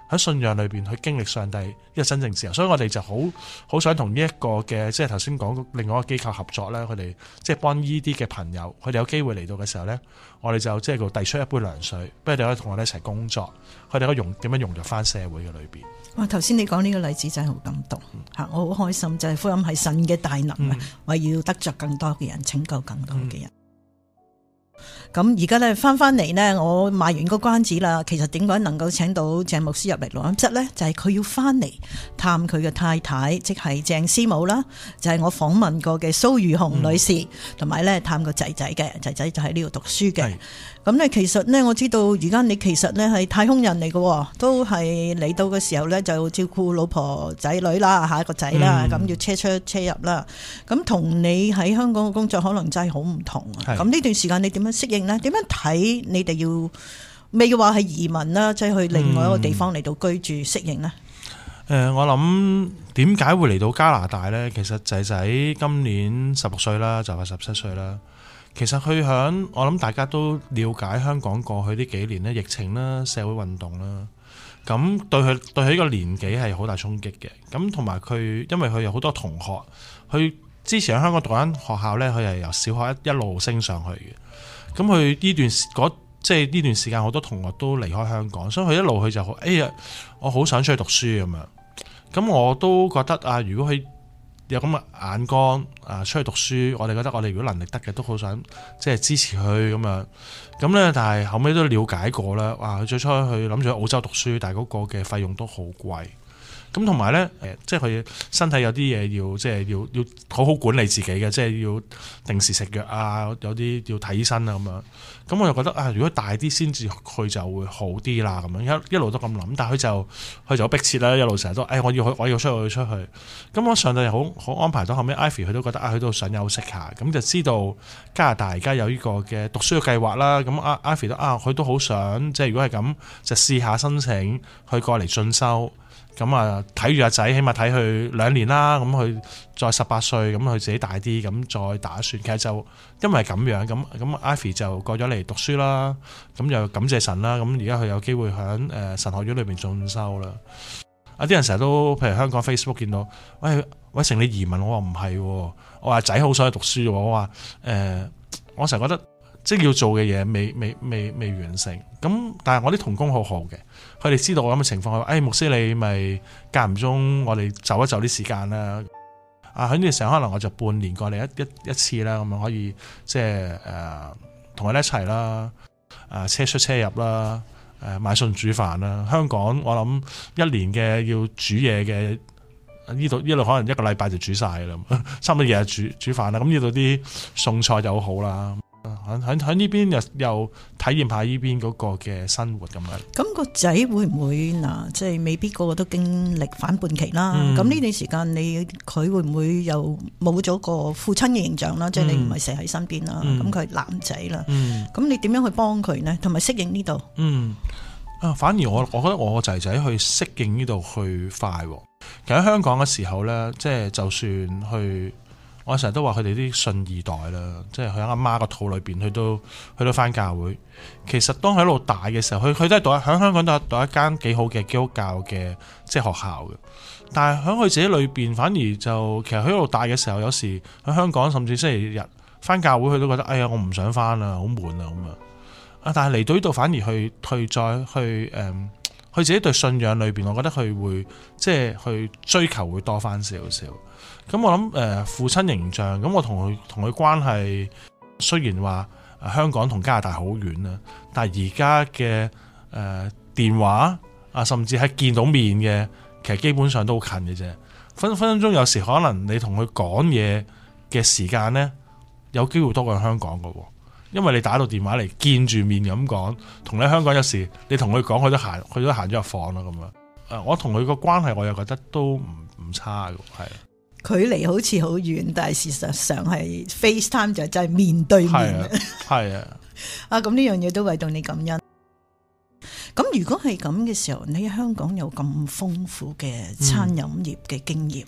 喺信仰裏邊去經歷上帝呢個真正自由。所以我哋就好好想同呢一個嘅即係頭先講另外一個機構合作咧，佢哋即係幫呢啲嘅朋友，佢哋有機會嚟到嘅時候咧，我哋就即係佢遞出一杯涼水，俾佢哋可以同我哋一齊工作，佢哋可以融點樣融入翻社會嘅裏邊。 哇！頭先你講呢個例子真係好感動嚇，嗯、我好開心，就係、是、福音係神嘅大能啊，為、嗯、要得着更多嘅人，拯救更多嘅人。嗯咁而家咧翻翻嚟呢，我賣完個關子啦。其實點解能夠請到鄭牧師入嚟錄音室呢？就係、是、佢要翻嚟探佢嘅太太，即係鄭師母啦。就係、是、我訪問過嘅蘇如紅女士，同埋咧探個仔仔嘅仔仔就喺呢度讀書嘅。咁咧其實呢，我知道而家你其實呢係太空人嚟嘅，都係嚟到嘅時候呢，就照顧老婆仔女啦，下一個仔啦，咁、嗯、要車出車入啦。咁同你喺香港嘅工作可能真係好唔同啊。咁呢段時間你點樣適應呢？點樣睇你哋要未話係移民啦，即、就、係、是、去另外一個地方嚟到居住適應呢？ 誒、呃，我諗點解會嚟到加拿大呢？其實仔仔今年十六歲啦，就係十七歲啦。其實佢響我諗大家都了解香港過去呢幾年呢，疫情啦、社會運動啦，咁對佢對佢呢個年紀係好大衝擊嘅。咁同埋佢因為佢有好多同學，佢之前喺香港讀緊學校呢，佢係由小學一一路升上去嘅。咁佢呢段嗰即係呢段時間，好多同學都離開香港，所以佢一路佢就好哎呀，我好想出去讀書咁樣。咁我都覺得啊，如果佢有咁嘅眼光啊，出去讀書，我哋覺得我哋如果能力得嘅，都好想即係支持佢咁樣。咁咧，但係後尾都了解過啦。哇！佢最初去諗住去澳洲讀書，但係嗰個嘅費用都好貴。咁同埋咧，誒，即係佢身體有啲嘢要，即係要要好好管理自己嘅，即係要定時食藥啊，有啲要睇醫生啊咁樣。咁我就覺得啊，如果大啲先至去就會好啲啦，咁樣一一路都咁諗。但係佢就佢就好迫切啦，一路成日都誒、哎，我要去，我要出去出去。咁我上帝好好安排到後尾 Ivy 佢都覺得啊，佢都想休息下，咁就知道加拿大而家有呢個嘅讀書嘅計劃啦。咁啊 Ivy 都啊，佢都好想即係如果係咁，就試下申請去過嚟進修。咁啊，睇住阿仔，起碼睇佢兩年啦。咁佢再十八歲，咁佢自己大啲，咁再打算。其實就因為咁樣，咁咁 Ivy 就過咗嚟讀書啦。咁又感謝神啦。咁而家佢有機會喺誒神學院裏邊進修啦。啊，啲人成日都譬如香港 Facebook 見到，喂喂，成你移民，我話唔係，我話仔好想去讀書，我話誒、呃，我成日覺得即係要做嘅嘢未未未未完成。咁但係我啲同工好好嘅。佢哋知道我咁嘅情況，佢話：誒、哎、牧師你咪間唔中，我哋就一就啲時間啦。啊，喺呢段時間可能我就半年過嚟一一一次啦，咁樣可以即係誒同佢哋一齊啦。啊，車出車入啦，誒、啊、買餸煮飯啦。香港我諗一年嘅要煮嘢嘅，呢度呢度可能一個禮拜就煮晒啦，差唔多日日煮煮飯啦。咁呢度啲餸菜就好好啦。喺喺喺呢邊又又體驗下呢邊嗰個嘅生活咁樣。 咁個仔會唔會嗱，即係未必個個都經歷反叛期啦。咁呢、嗯、段時間你佢會唔會又冇咗個父親嘅形象啦？即係、嗯、你唔係成日喺身邊啦。咁佢係男仔啦。咁、嗯、你點樣去幫佢呢？同埋適應呢度？嗯啊，反而我我覺得我個仔仔去適應呢度去快。其實喺香港嘅時候咧，即係就算去。我成日都話佢哋啲信二代啦，即係佢喺阿媽個肚裏邊，佢都去到翻教會。其實當佢喺度大嘅時候，佢佢都係讀喺香港都係讀一間幾好嘅基督教嘅即係學校嘅。但係喺佢自己裏邊，反而就其實佢喺度大嘅時候，有時喺香港甚至星期日翻教會，佢都覺得哎呀我唔想翻啦，好悶啊咁啊。啊，但係嚟到呢度反而去去再去誒，佢、嗯、自己對信仰裏邊，我覺得佢會即係去追求會多翻少少。咁我諗誒、呃、父親形象，咁我同佢同佢關係雖然話、呃、香港同加拿大好遠啦，但係而家嘅誒電話啊，甚至係見到面嘅，其實基本上都好近嘅啫。分分鐘有時可能你同佢講嘢嘅時間呢，有機會多過香港㗎喎，因為你打到電話嚟見住面咁講，同你香港有時你同佢講，佢都行佢都行咗入房啦咁樣。誒，我同佢個關係我又覺得都唔唔差嘅，係。 距離好似好遠，但係事實上係 FaceTime 就真係面對面。係啊，啊咁呢樣嘢都為到你感恩。咁如果係咁嘅時候，你喺香港有咁豐富嘅餐飲業嘅經驗，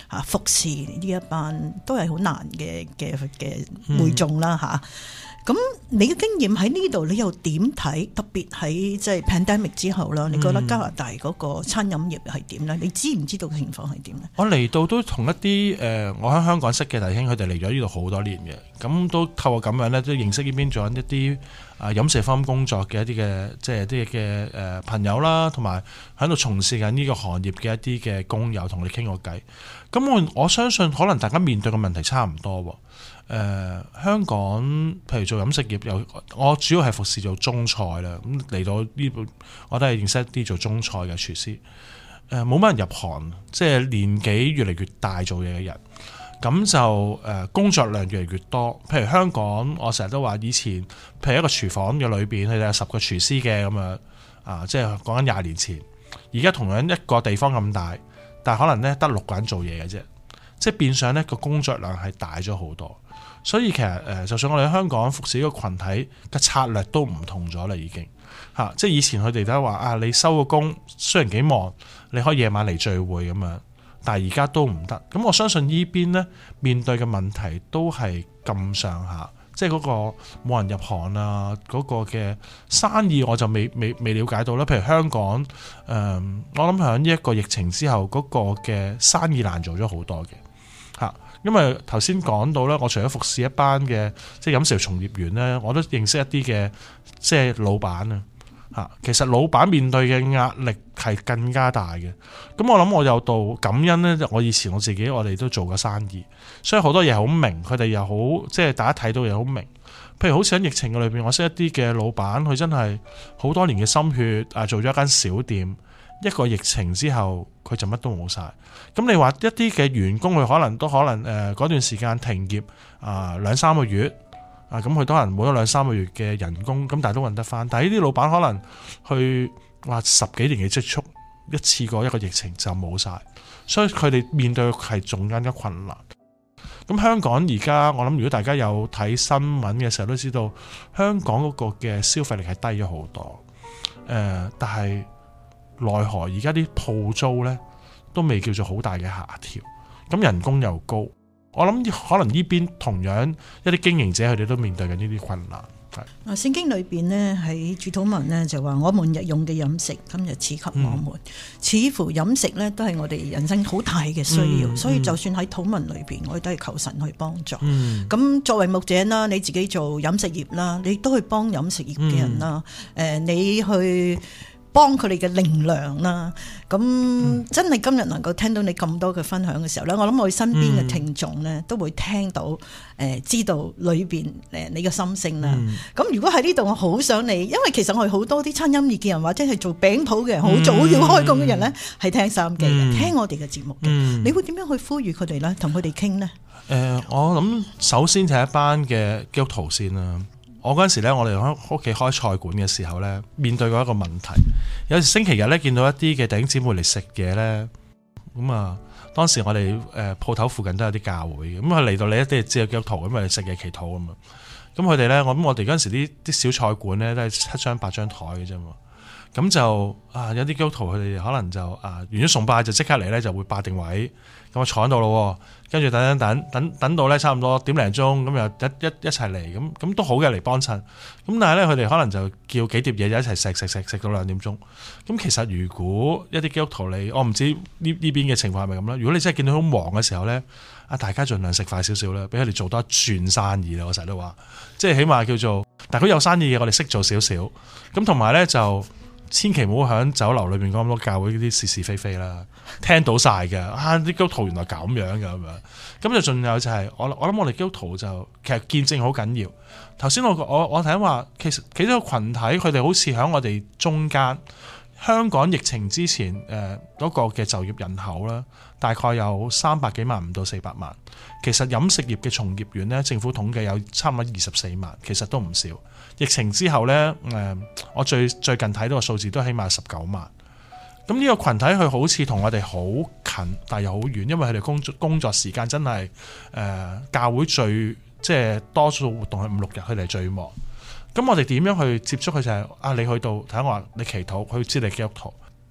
嚇服侍呢一班都係好難嘅嘅嘅會眾啦嚇。咁、嗯、你嘅經驗喺呢度，你又點睇？特別喺即係 pandemic 之後啦，你覺得加拿大嗰個餐飲業係點咧？你知唔知道嘅情況係點咧？ 我嚟到都同一啲誒、呃，我喺香港識嘅弟兄，佢哋嚟咗呢度好多年嘅，咁都透過咁樣咧，都認識呢邊做緊一啲啊飲食方面工作嘅一啲嘅即係啲嘅誒朋友啦，同埋喺度從事緊呢個行業嘅一啲嘅工友，同你傾過偈。咁我我相信可能大家面對嘅問題差唔多喎。誒、呃、香港譬如做飲食業，又我主要係服侍做中菜啦。咁嚟到呢度，我都係認識一啲做中菜嘅廚師。誒冇乜人入行，即係年紀越嚟越大做嘢嘅人，咁就誒、呃、工作量越嚟越多。譬如香港，我成日都話以前，譬如一個廚房嘅裏邊，佢哋有十個廚師嘅咁樣啊，即係講緊廿年前。而家同樣一個地方咁大，但係可能咧得六個人做嘢嘅啫，即係變相咧個工作量係大咗好多。所以其實誒、呃，就算我哋喺香港服侍呢個群體嘅策略都唔同咗啦，已經嚇、啊。即係以前佢哋都話啊，你收個工雖然幾忙，你可以夜晚嚟聚會咁樣，但係而家都唔得。咁我相信呢邊呢面對嘅問題都係咁上下，即係嗰個冇人入行啊，嗰、嗰個嘅生意我就未未未了解到啦。譬如香港誒、呃，我諗喺呢一個疫情之後，嗰、嗰個嘅生意難做咗好多嘅嚇。啊因為頭先講到咧，我除咗服侍一班嘅即係飲食從業員咧，我都認識一啲嘅即係老闆啊嚇。其實老闆面對嘅壓力係更加大嘅。咁我諗我有道感恩咧，我以前我自己我哋都做過生意，所以好多嘢好明，佢哋又好即係大家睇到又好明。譬如好似喺疫情嘅裏邊，我識一啲嘅老闆，佢真係好多年嘅心血啊，做咗一間小店。一個疫情之後，佢就乜都冇晒。咁你話一啲嘅員工，佢可能都可能誒嗰、呃、段時間停業啊兩三個月啊，咁佢都可能冇咗兩三個月嘅人工，咁但係都揾得翻。但係呢啲老闆可能去話十幾年嘅積蓄，一次過一個疫情就冇晒，所以佢哋面對係仲更加困難。咁香港而家我諗，如果大家有睇新聞嘅時候都知道，香港嗰個嘅消費力係低咗好多。誒、呃，但係奈何而家啲鋪租咧都未叫做好大嘅下調，咁人工又高，我諗可能呢邊同樣一啲經營者佢哋都面對緊呢啲困難。係啊，聖經裏邊呢，喺主禱文呢就話：我們日用嘅飲食，今日賜給我們。嗯、似乎飲食呢都係我哋人生好大嘅需要，嗯、所以就算喺禱文裏邊，我哋都係求神去幫助。咁、嗯、作為牧者啦，你自己做飲食業啦，你都去幫飲食業嘅人啦。誒、嗯呃，你去幫佢哋嘅靈糧啦，咁、嗯、真係今日能夠聽到你咁多嘅分享嘅時候咧，我諗我哋身邊嘅聽眾咧、嗯、都會聽到，誒、呃、知道裏邊誒你嘅心聲啦。咁、嗯、如果喺呢度，我好想你，因為其實我哋好多啲餐飲業嘅人或者係做餅鋪嘅人，好、嗯、早要開工嘅人咧，係聽收音機嘅，嗯、聽我哋嘅節目嘅。嗯、你會點樣去呼籲佢哋咧，同佢哋傾呢？誒、 呃，我諗首先就係一班嘅基督徒先啦。我嗰陣時咧，我哋喺屋企開菜館嘅時候咧，面對過一個問題。有時星期日咧，見到一啲嘅弟兄姊妹嚟食嘢咧，咁啊，當時我哋誒鋪頭附近都有啲教會，咁佢嚟到你一啲知道基督徒，咁咪食嘢祈禱咁嘛。咁佢哋咧，我諗我哋嗰陣時啲啲小菜館咧，都係七張八張台嘅啫嘛。咁就啊，有啲基督徒佢哋可能就啊完咗崇拜就即刻嚟咧，就會霸定位，咁我坐喺度咯。跟住等等等等等到咧差唔多點零鐘，咁又一一一齊嚟，咁咁都好嘅嚟幫襯。咁但係咧佢哋可能就叫幾碟嘢就一齊食食食食到兩點鐘。咁其實如果一啲基督徒你，我唔知呢呢邊嘅情況係咪咁啦。如果你真係見到好忙嘅時候咧，啊大家盡量食快少少啦，俾佢哋做多一轉生意啦。我成日都話，即係起碼叫做，但係佢有生意嘅，我哋識做少少。咁同埋咧就。千祈唔好喺酒樓裏面講咁多教會啲是是非非啦，聽到晒嘅啊！啲基督徒原來咁樣嘅咁樣，咁就仲有就係、是、我我諗我哋基督徒就其實見證好緊要。頭先我我我睇話，其實幾多個群體佢哋好似喺我哋中間。香港疫情之前誒嗰、呃那個嘅就業人口啦，大概有三百幾萬唔到四百萬。其實飲食業嘅從業員咧，政府統計有差唔多二十四萬，其實都唔少。疫情之後咧，誒、呃、我最最近睇到個數字都起碼十九萬。咁呢個群體佢好似同我哋好近，但係又好遠，因為佢哋工作工作時間真係誒、呃、教會最即係多數活動係五六日，佢哋最忙。咁我哋點樣去接觸佢就係、是、啊，你去到睇下我話你祈禱，佢知你基督徒，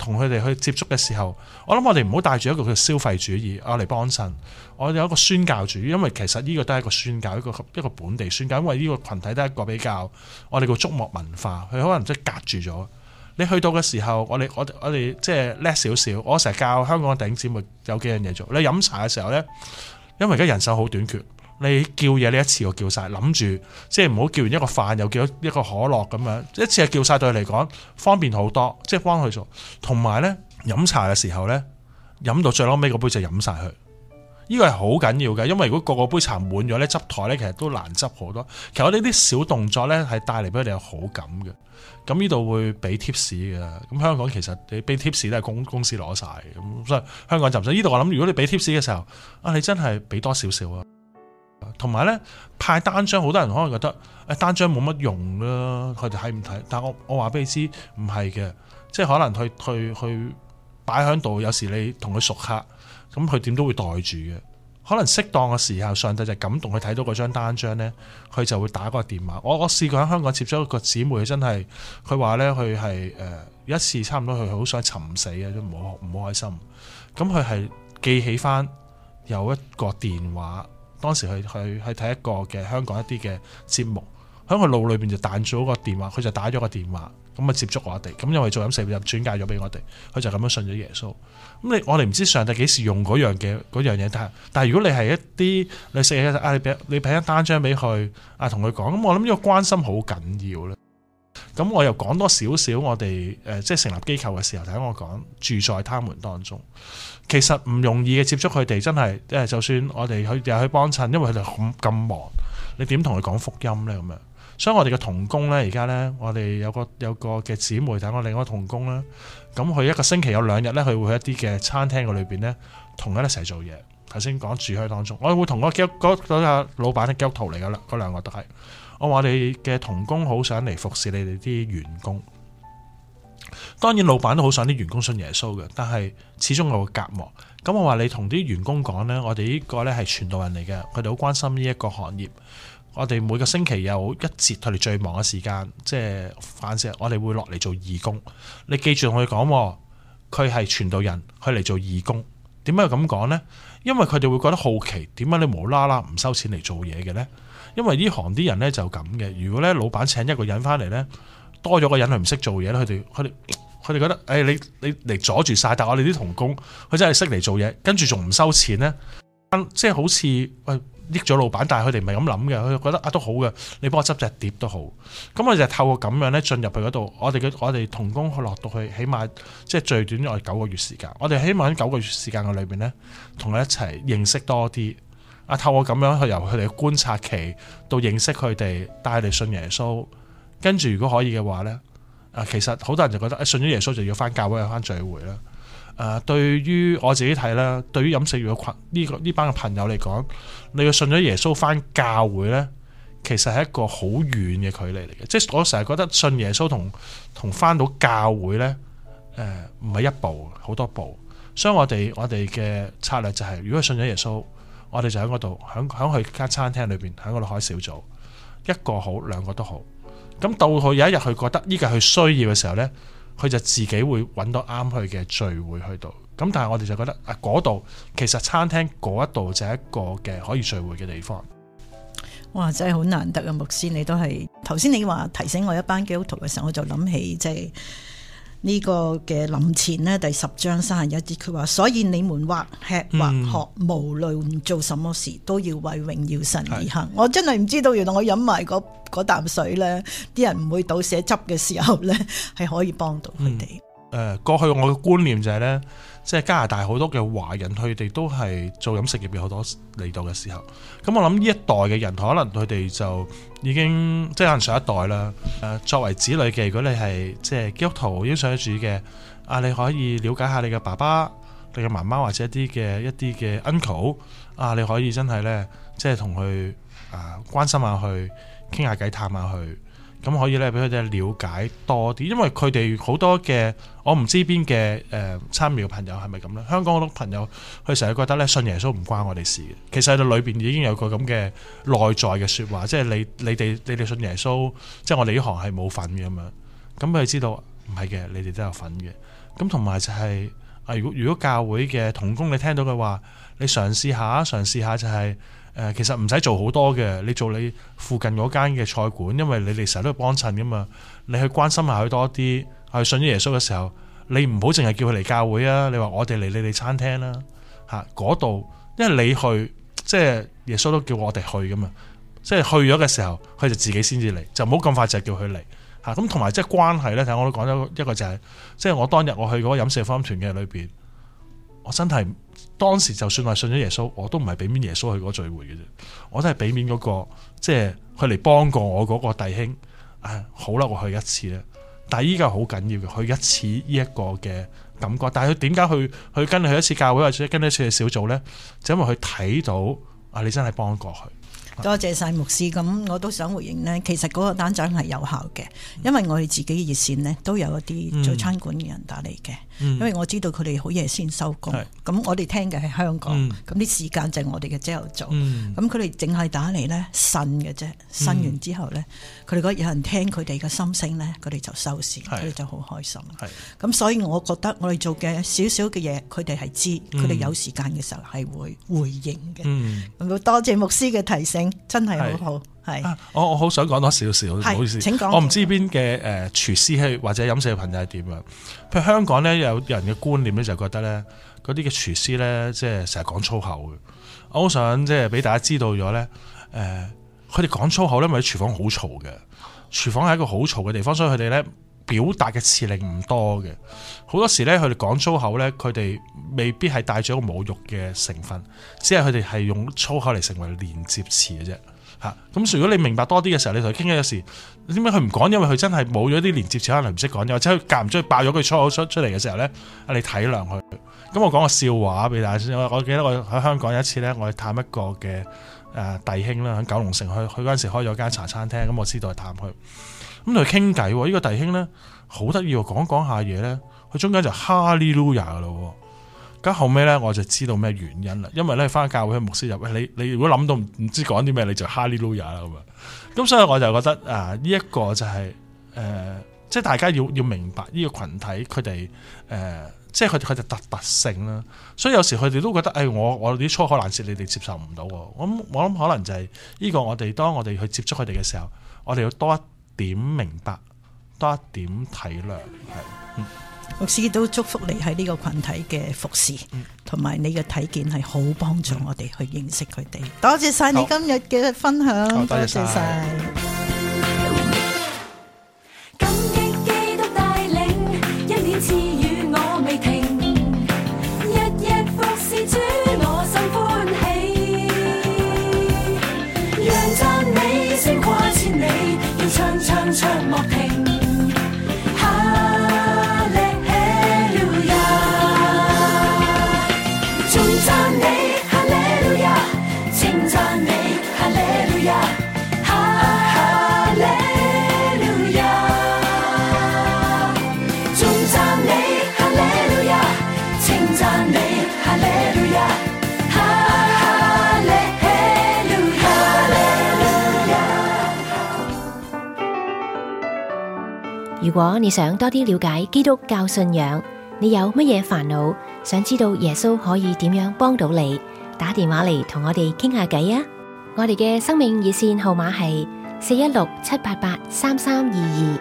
同佢哋去接觸嘅時候，我諗我哋唔好帶住一個叫消費主義我嚟幫襯，我哋有一個宣教主義，因為其實呢個都係一個宣教，一個一個本地宣教，因為呢個群體都係一個比較我哋叫觸摸文化，佢可能即係隔住咗。你去到嘅時候，我哋我我哋即係叻少少。我成日教香港嘅弟兄姊妹有幾樣嘢做。你飲茶嘅時候呢，因為而家人手好短缺，你叫嘢你一次過叫晒，諗住即係唔好叫完一個飯又叫一個可樂咁樣，一次係叫晒對佢嚟講方便好多，即係幫佢做。同埋呢，飲茶嘅時候呢，飲到最後尾嗰杯就飲晒佢。呢個係好緊要嘅，因為如果個個杯茶滿咗呢，執台呢其實都難執好多。其實我哋啲小動作呢係帶嚟俾佢哋有好感嘅。咁呢度會俾 tips 嘅，咁香港其實你俾 tips 都係公公司攞晒，咁所以香港就唔使。呢度我諗，如果你俾 tips 嘅時候，啊你真係俾多少少啊。同埋咧派單張，好多人可能覺得誒單張冇乜用啦，佢哋睇唔睇？但係我我話俾你知，唔係嘅，即係可能去去去擺喺度，有時你同佢熟客，咁佢點都會袋住嘅。可能適當嘅時候，上帝就感動佢睇到嗰張單張呢，佢就會打個電話。我我試過喺香港接咗一個姊妹，真係佢話呢，佢係誒一次差唔多佢好想尋死嘅，都唔好唔好開心。咁佢係記起翻有一個電話，當時佢去去睇一個嘅香港一啲嘅節目，喺佢腦裏邊就彈咗個電話，佢就打咗個電話。咁啊接觸我哋，咁因為做飲食入轉介咗俾我哋，佢就咁樣信咗耶穌。咁你我哋唔知上帝幾時用嗰樣嘅嗰樣嘢，但係但係如果你係一啲你食嘢啊，你俾你俾一單張俾佢啊，同佢講，咁我諗呢個關心好緊要啦。咁我又講多少少我哋誒、呃、即係成立機構嘅時候，聽我講住在他們當中，其實唔容易嘅接觸佢哋，真係誒就算我哋去又去幫襯，因為佢哋咁咁忙，你點同佢講福音咧咁樣？所以我哋嘅同工咧，而家咧，我哋有個有個嘅姊妹睇我另外一個同工啦。咁佢一個星期有兩日咧，佢會去一啲嘅餐廳嘅裏邊咧，同佢一齊做嘢。頭先講住喺當中，我會同嗰嗰嗰個老闆係基督徒嚟噶啦，嗰兩個都係。我話我哋嘅同工好想嚟服侍你哋啲員工。當然老闆都好想啲員工信耶穌嘅，但係始終有個隔膜。咁我話你同啲員工講咧，我哋呢個咧係傳道人嚟嘅，佢哋好關心呢一個行業。我哋每個星期有一節佢哋最忙嘅時間，即係反正我哋會落嚟做義工。你記住同佢講，佢係傳道人，佢嚟做義工。點解要咁講呢？因為佢哋會覺得好奇，點解你無啦啦唔收錢嚟做嘢嘅呢？因為呢行啲人呢就咁嘅。如果咧老闆請一個人翻嚟呢，多咗個人佢唔識做嘢咧，佢哋佢哋佢哋覺得，誒、哎、你你嚟阻住晒，但係我哋啲同工佢真係識嚟做嘢，跟住仲唔收錢呢？即係好似喂。益咗老闆，但係佢哋唔係咁諗嘅，佢覺得啊都好嘅，你幫我執隻碟都好。咁我就透過咁樣咧進入去嗰度，我哋嘅我哋同工去落到去，起碼即係最短我哋九個月時間。我哋希望喺九個月時間嘅裏邊咧，同佢一齊認識多啲。啊，透過咁樣去由佢哋嘅觀察期到認識佢哋，帶佢哋信耶穌。跟住如果可以嘅話咧，啊其實好多人就覺得、啊、信咗耶穌就要翻教會翻聚會啦。誒、呃，對於我自己睇啦，對於飲食業嘅群呢個呢班嘅朋友嚟講，你要信咗耶穌翻教會呢，其實係一個好遠嘅距離嚟嘅。即係我成日覺得信耶穌同同翻到教會呢，誒唔係一步，好多步。所以我哋我哋嘅策略就係、是，如果信咗耶穌，我哋就喺嗰度，響響去間餐廳裏邊，喺嗰度開小組，一個好，兩個都好。咁到佢有一日佢覺得呢個係佢需要嘅時候呢，佢就自己會揾到啱佢嘅聚會去到，咁但係我哋就覺得啊，嗰度其實餐廳嗰一度就係一個嘅可以聚會嘅地方。 哇，真係好難得啊！牧師，你都係頭先你話提醒我一班基督徒嘅時候，我就諗起即係呢個嘅林前呢第十章三十一節，佢話：所以你們或吃或喝，嗯、無論做什麼事，都要為榮耀神而行。我真係唔知道，原來我飲埋嗰嗰啖水呢，啲人唔會倒瀉汁嘅時候呢，係可以幫到佢哋。誒、 嗯呃，過去我嘅觀念就係、是、呢，即係加拿大好多嘅華人，佢哋都係做飲食業嘅好多嚟到嘅時候。咁我諗呢一代嘅人，可能佢哋就已經即係可能上一代啦。誒，作為子女嘅，如果你係即係基督徒已經上咗主嘅，啊，你可以了解下你嘅爸爸、你嘅媽媽或者一啲嘅一啲嘅 uncle， 啊，你可以真係呢，即係同佢啊關心下佢。傾下偈探下佢，咁可以咧俾佢哋了解多啲，因為佢哋好多嘅，我唔知邊嘅誒參與嘅朋友係咪咁咧？香港好多朋友佢成日覺得咧信耶穌唔關我哋事嘅，其實喺度裏邊已經有個咁嘅內在嘅説話，即係你你哋你哋信耶穌，即係我哋呢行係冇份嘅咁樣，咁佢知道唔係嘅，你哋都有份嘅。 咁同埋就係、是、啊，如果如果教會嘅同工你聽到嘅話，你嘗試下嘗試下就係、是、誒、呃，其實唔使做好多嘅，你做你附近嗰間嘅菜館，因為你哋成日都幫襯噶嘛，你去關心下佢多啲，去信咗耶穌嘅時候，你唔好淨係叫佢嚟教會啊，你話我哋嚟你哋餐廳啦嚇嗰度，因為你去即係耶穌都叫我哋去噶嘛，即係去咗嘅時候，佢就自己先至嚟，就唔好咁快就叫佢嚟。嚇咁同埋即係關係咧，睇我都講咗一個就係、是，即係我當日我去嗰個飲食福音團嘅裏邊，我真係當時就算係信咗耶穌，我都唔係俾面耶穌去嗰個聚會嘅啫，我都係俾面嗰個即係佢嚟幫過我嗰個弟兄。唉，好啦，我去一次咧，但係依家好緊要嘅，去一次呢一個嘅感覺。但係佢點解去去跟你去一次教會或者跟你一次嘅小組咧？就因為佢睇到啊，你真係幫過佢。 多謝晒牧師，咁我都想回應呢。其實嗰個單張係有效嘅，因為我哋自己嘅熱線呢都有一啲做餐館嘅人打嚟嘅，嗯、因為我知道佢哋好夜先收工，咁我哋聽嘅係香港，咁啲、嗯、時間就係我哋嘅朝頭早，咁佢哋淨係打嚟呢呻嘅啫，呻完之後呢，佢哋覺得有人聽佢哋嘅心聲呢，佢哋就收線，佢哋就好開心。咁所以我覺得我哋做嘅少少嘅嘢，佢哋係知，佢哋、嗯、有時間嘅時候係會回應嘅。咁、嗯、多謝牧師嘅提醒。真係好好，係是、啊、我我好想講多少少，唔好意思，請講。我唔知邊嘅誒廚師係或者飲食嘅朋友係點樣。譬如香港咧，有人嘅觀念咧就覺得咧，嗰啲嘅廚師咧，即係成日講粗口嘅。我好想即係俾大家知道咗咧，誒佢哋講粗口咧，因為廚房好嘈嘅，廚房係一個好嘈嘅地方，所以佢哋咧表達嘅詞令唔多嘅。好多時咧，佢哋講粗口咧，佢哋未必係帶咗一個侮辱嘅成分，只係佢哋係用粗口嚟成為連接詞嘅啫。嚇咁，如果你明白多啲嘅時候，你同佢傾偈有時，點解佢唔講？因為佢真係冇咗啲連接詞，可能唔識講，或者佢夾唔中爆咗句粗口出出嚟嘅時候咧，你體諒佢。咁我講個笑話俾大家先。我我記得我喺香港有一次咧，我去探一個嘅誒弟兄啦，喺九龍城去，佢嗰陣時開咗間茶餐廳，咁我知道去探佢。咁同佢傾偈喎，呢、這個弟兄咧好得意喎，講講下嘢咧，佢中間就哈利路亞噶咯。咁後尾咧我就知道咩原因啦，因為咧翻教會嘅牧師就喂，你你如果諗到唔知講啲咩，你就哈利路亞啦咁啊。咁所以我就覺得啊，呢、這、一個就係、是、誒、呃，即係大家要要明白呢個群體佢哋誒，即係佢哋佢哋特特性啦。所以有時佢哋都覺得誒、哎，我我啲粗口爛舌你哋接受唔到。咁我諗可能就係呢個我哋當我哋去接觸佢哋嘅時候，我哋要多一點明白，多一點體諒，係嗯。 牧師都祝福你喺呢個群體嘅服侍，同埋、嗯、你嘅體見係好幫助我哋去認識佢哋。多謝晒你今日嘅分享， 好多謝晒。 感激基督帶領，恩典賜予我未停，日日服侍主，我心歡喜。讓讚美聲跨千里，要唱唱唱莫停。 如果你想多啲了解基督教信仰，你有乜嘢煩惱，想知道耶穌可以點樣幫到你，打電話嚟同我哋傾下偈啊！我哋嘅生命熱線號碼係四一六七八八三三二二。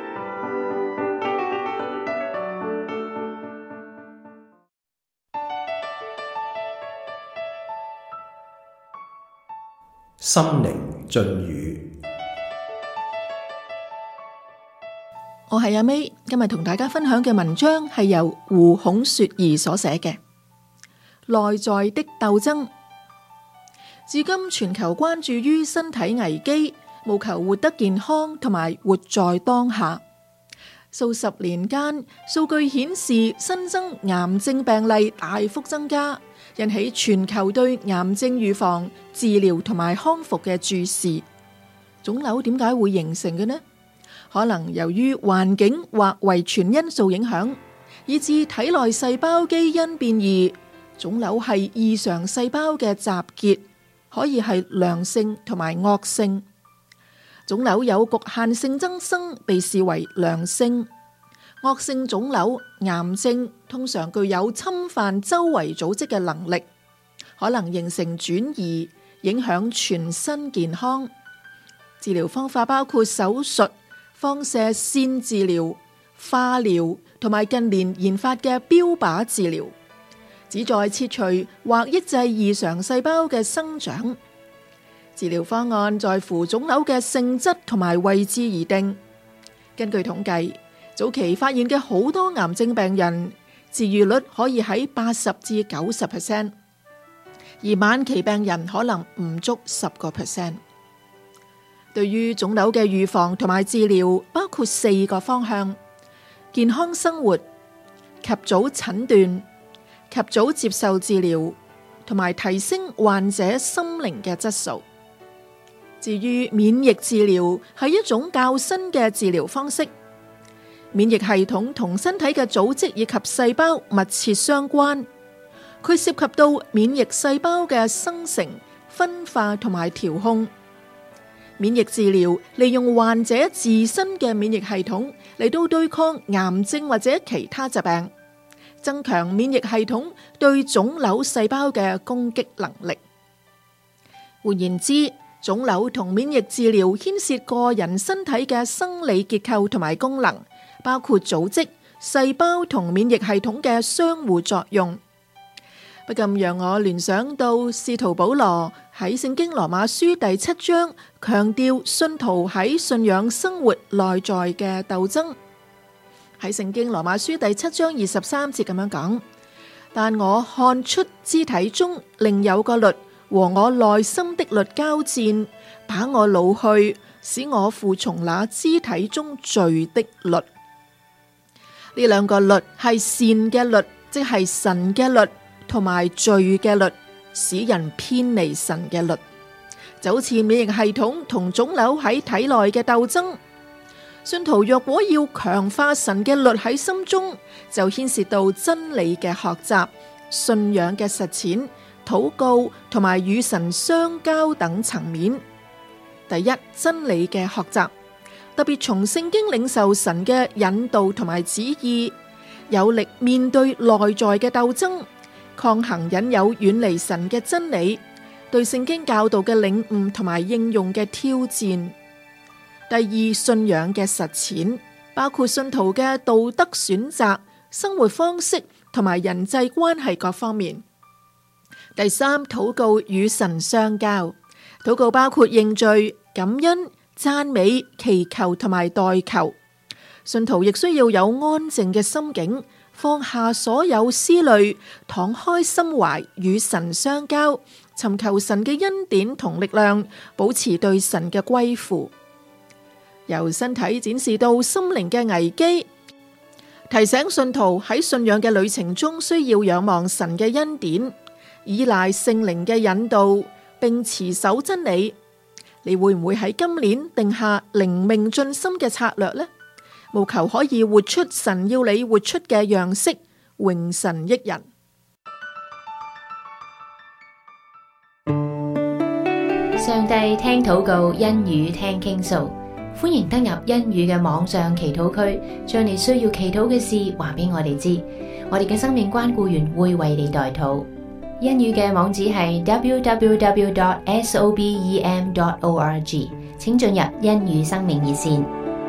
心靈雋語。 我係阿 May，今日同大家分享嘅文章係由胡孔雪兒所寫嘅《內在的鬥爭》。至今全球關注於身體危機，務求活得健康同埋活在當下。數十年間，數據顯示新增癌症病例大幅增加，引起全球對癌症預防、治療同埋康復嘅注視。腫瘤點解會形成嘅呢？可能由於環境或遺傳因素影響，以致體內細胞基因變異。腫瘤係異常細胞嘅集結，可以係良性同埋惡性。腫瘤有局限性增生，被視為良性； 惡性腫瘤、癌症通常具有侵犯周圍組織嘅能力，可能形成轉移，影響全身健康。治療方法包括手術、放射線治療、化療同埋近年研發嘅標靶治療，旨在切除或抑制異常細胞嘅生長。治療方案在乎腫瘤嘅性質同埋位置而定。根據統計，早期發現嘅好多癌症病人治癒率可以喺八十至九十 percent， 而晚期病人可能唔足十個 percent。對於腫瘤嘅預防同埋治療，包括四個方向：健康生活、及早診斷、及早接受治療，同埋提升患者心靈嘅質素。至於免疫治療，係一種較新嘅治療方式。免疫系統同身體嘅組織以及細胞密切相關，佢涉及到免疫細胞嘅生成、分化同埋調控。免疫治療利用患者自身嘅免疫系統嚟到對抗癌症或者其他疾病，增強免疫系統對腫瘤細胞嘅攻擊能力。換言之，腫瘤同免疫治療牽涉個人身體嘅生理結構同埋功能，包括組織、細胞同免疫系統嘅相互作用。不禁讓我聯想到使徒保羅喺聖經羅馬書第七章強調信徒喺信仰生活內在嘅鬥爭。喺聖經羅馬書第七章二十三節咁樣講：但我看出肢體中另有個律和我內心的律交戰，把我擄去，使我服從那肢體中罪的律。呢兩個律係善嘅律，即係神嘅律，同埋罪嘅律，使人偏離神嘅律。就好似免疫系統同腫瘤喺體內嘅鬥爭。信徒若果要強化神嘅律喺心中，就牽涉到真理嘅學習、信仰嘅實踐、禱告同埋與神相交等層面。第一，真理嘅學習，特別從聖經領受神嘅引導同埋旨意，有力面對內在嘅鬥爭，抗衡引誘遠離神嘅真理，對聖經教導嘅領悟同埋應用嘅挑戰。第二，信仰嘅實踐，包括信徒嘅道德選擇、生活方式同埋人際關係各方面。第三，禱告與神相交，禱告包括認罪、感恩、讚美、祈求同埋代求。信徒亦需要有安靜嘅心境，放下所有思慮，敞開心懷與神相交，尋求神嘅恩典同力量，保持對神嘅歸附。由身體展示到心靈嘅危機，提醒信徒喺信仰嘅旅程中需要仰望神嘅恩典，依賴聖靈嘅引導，並持守真理。你會唔會喺今年定下靈命進深嘅策略呢？務求可以活出神要你活出嘅樣式，榮神益人。 上帝聽禱告，恩語聽傾訴。歡迎登入恩語嘅網上祈禱區，將你需要祈禱嘅事話俾我哋知，我哋嘅生命關顧員會為你代禱。恩語嘅網址係 double-u double-u double-u dot sobem dot org， 請進入恩語生命熱線。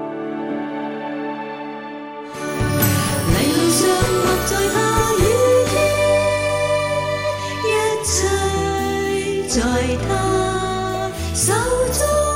泥路上或在下雨天，一切在他手中。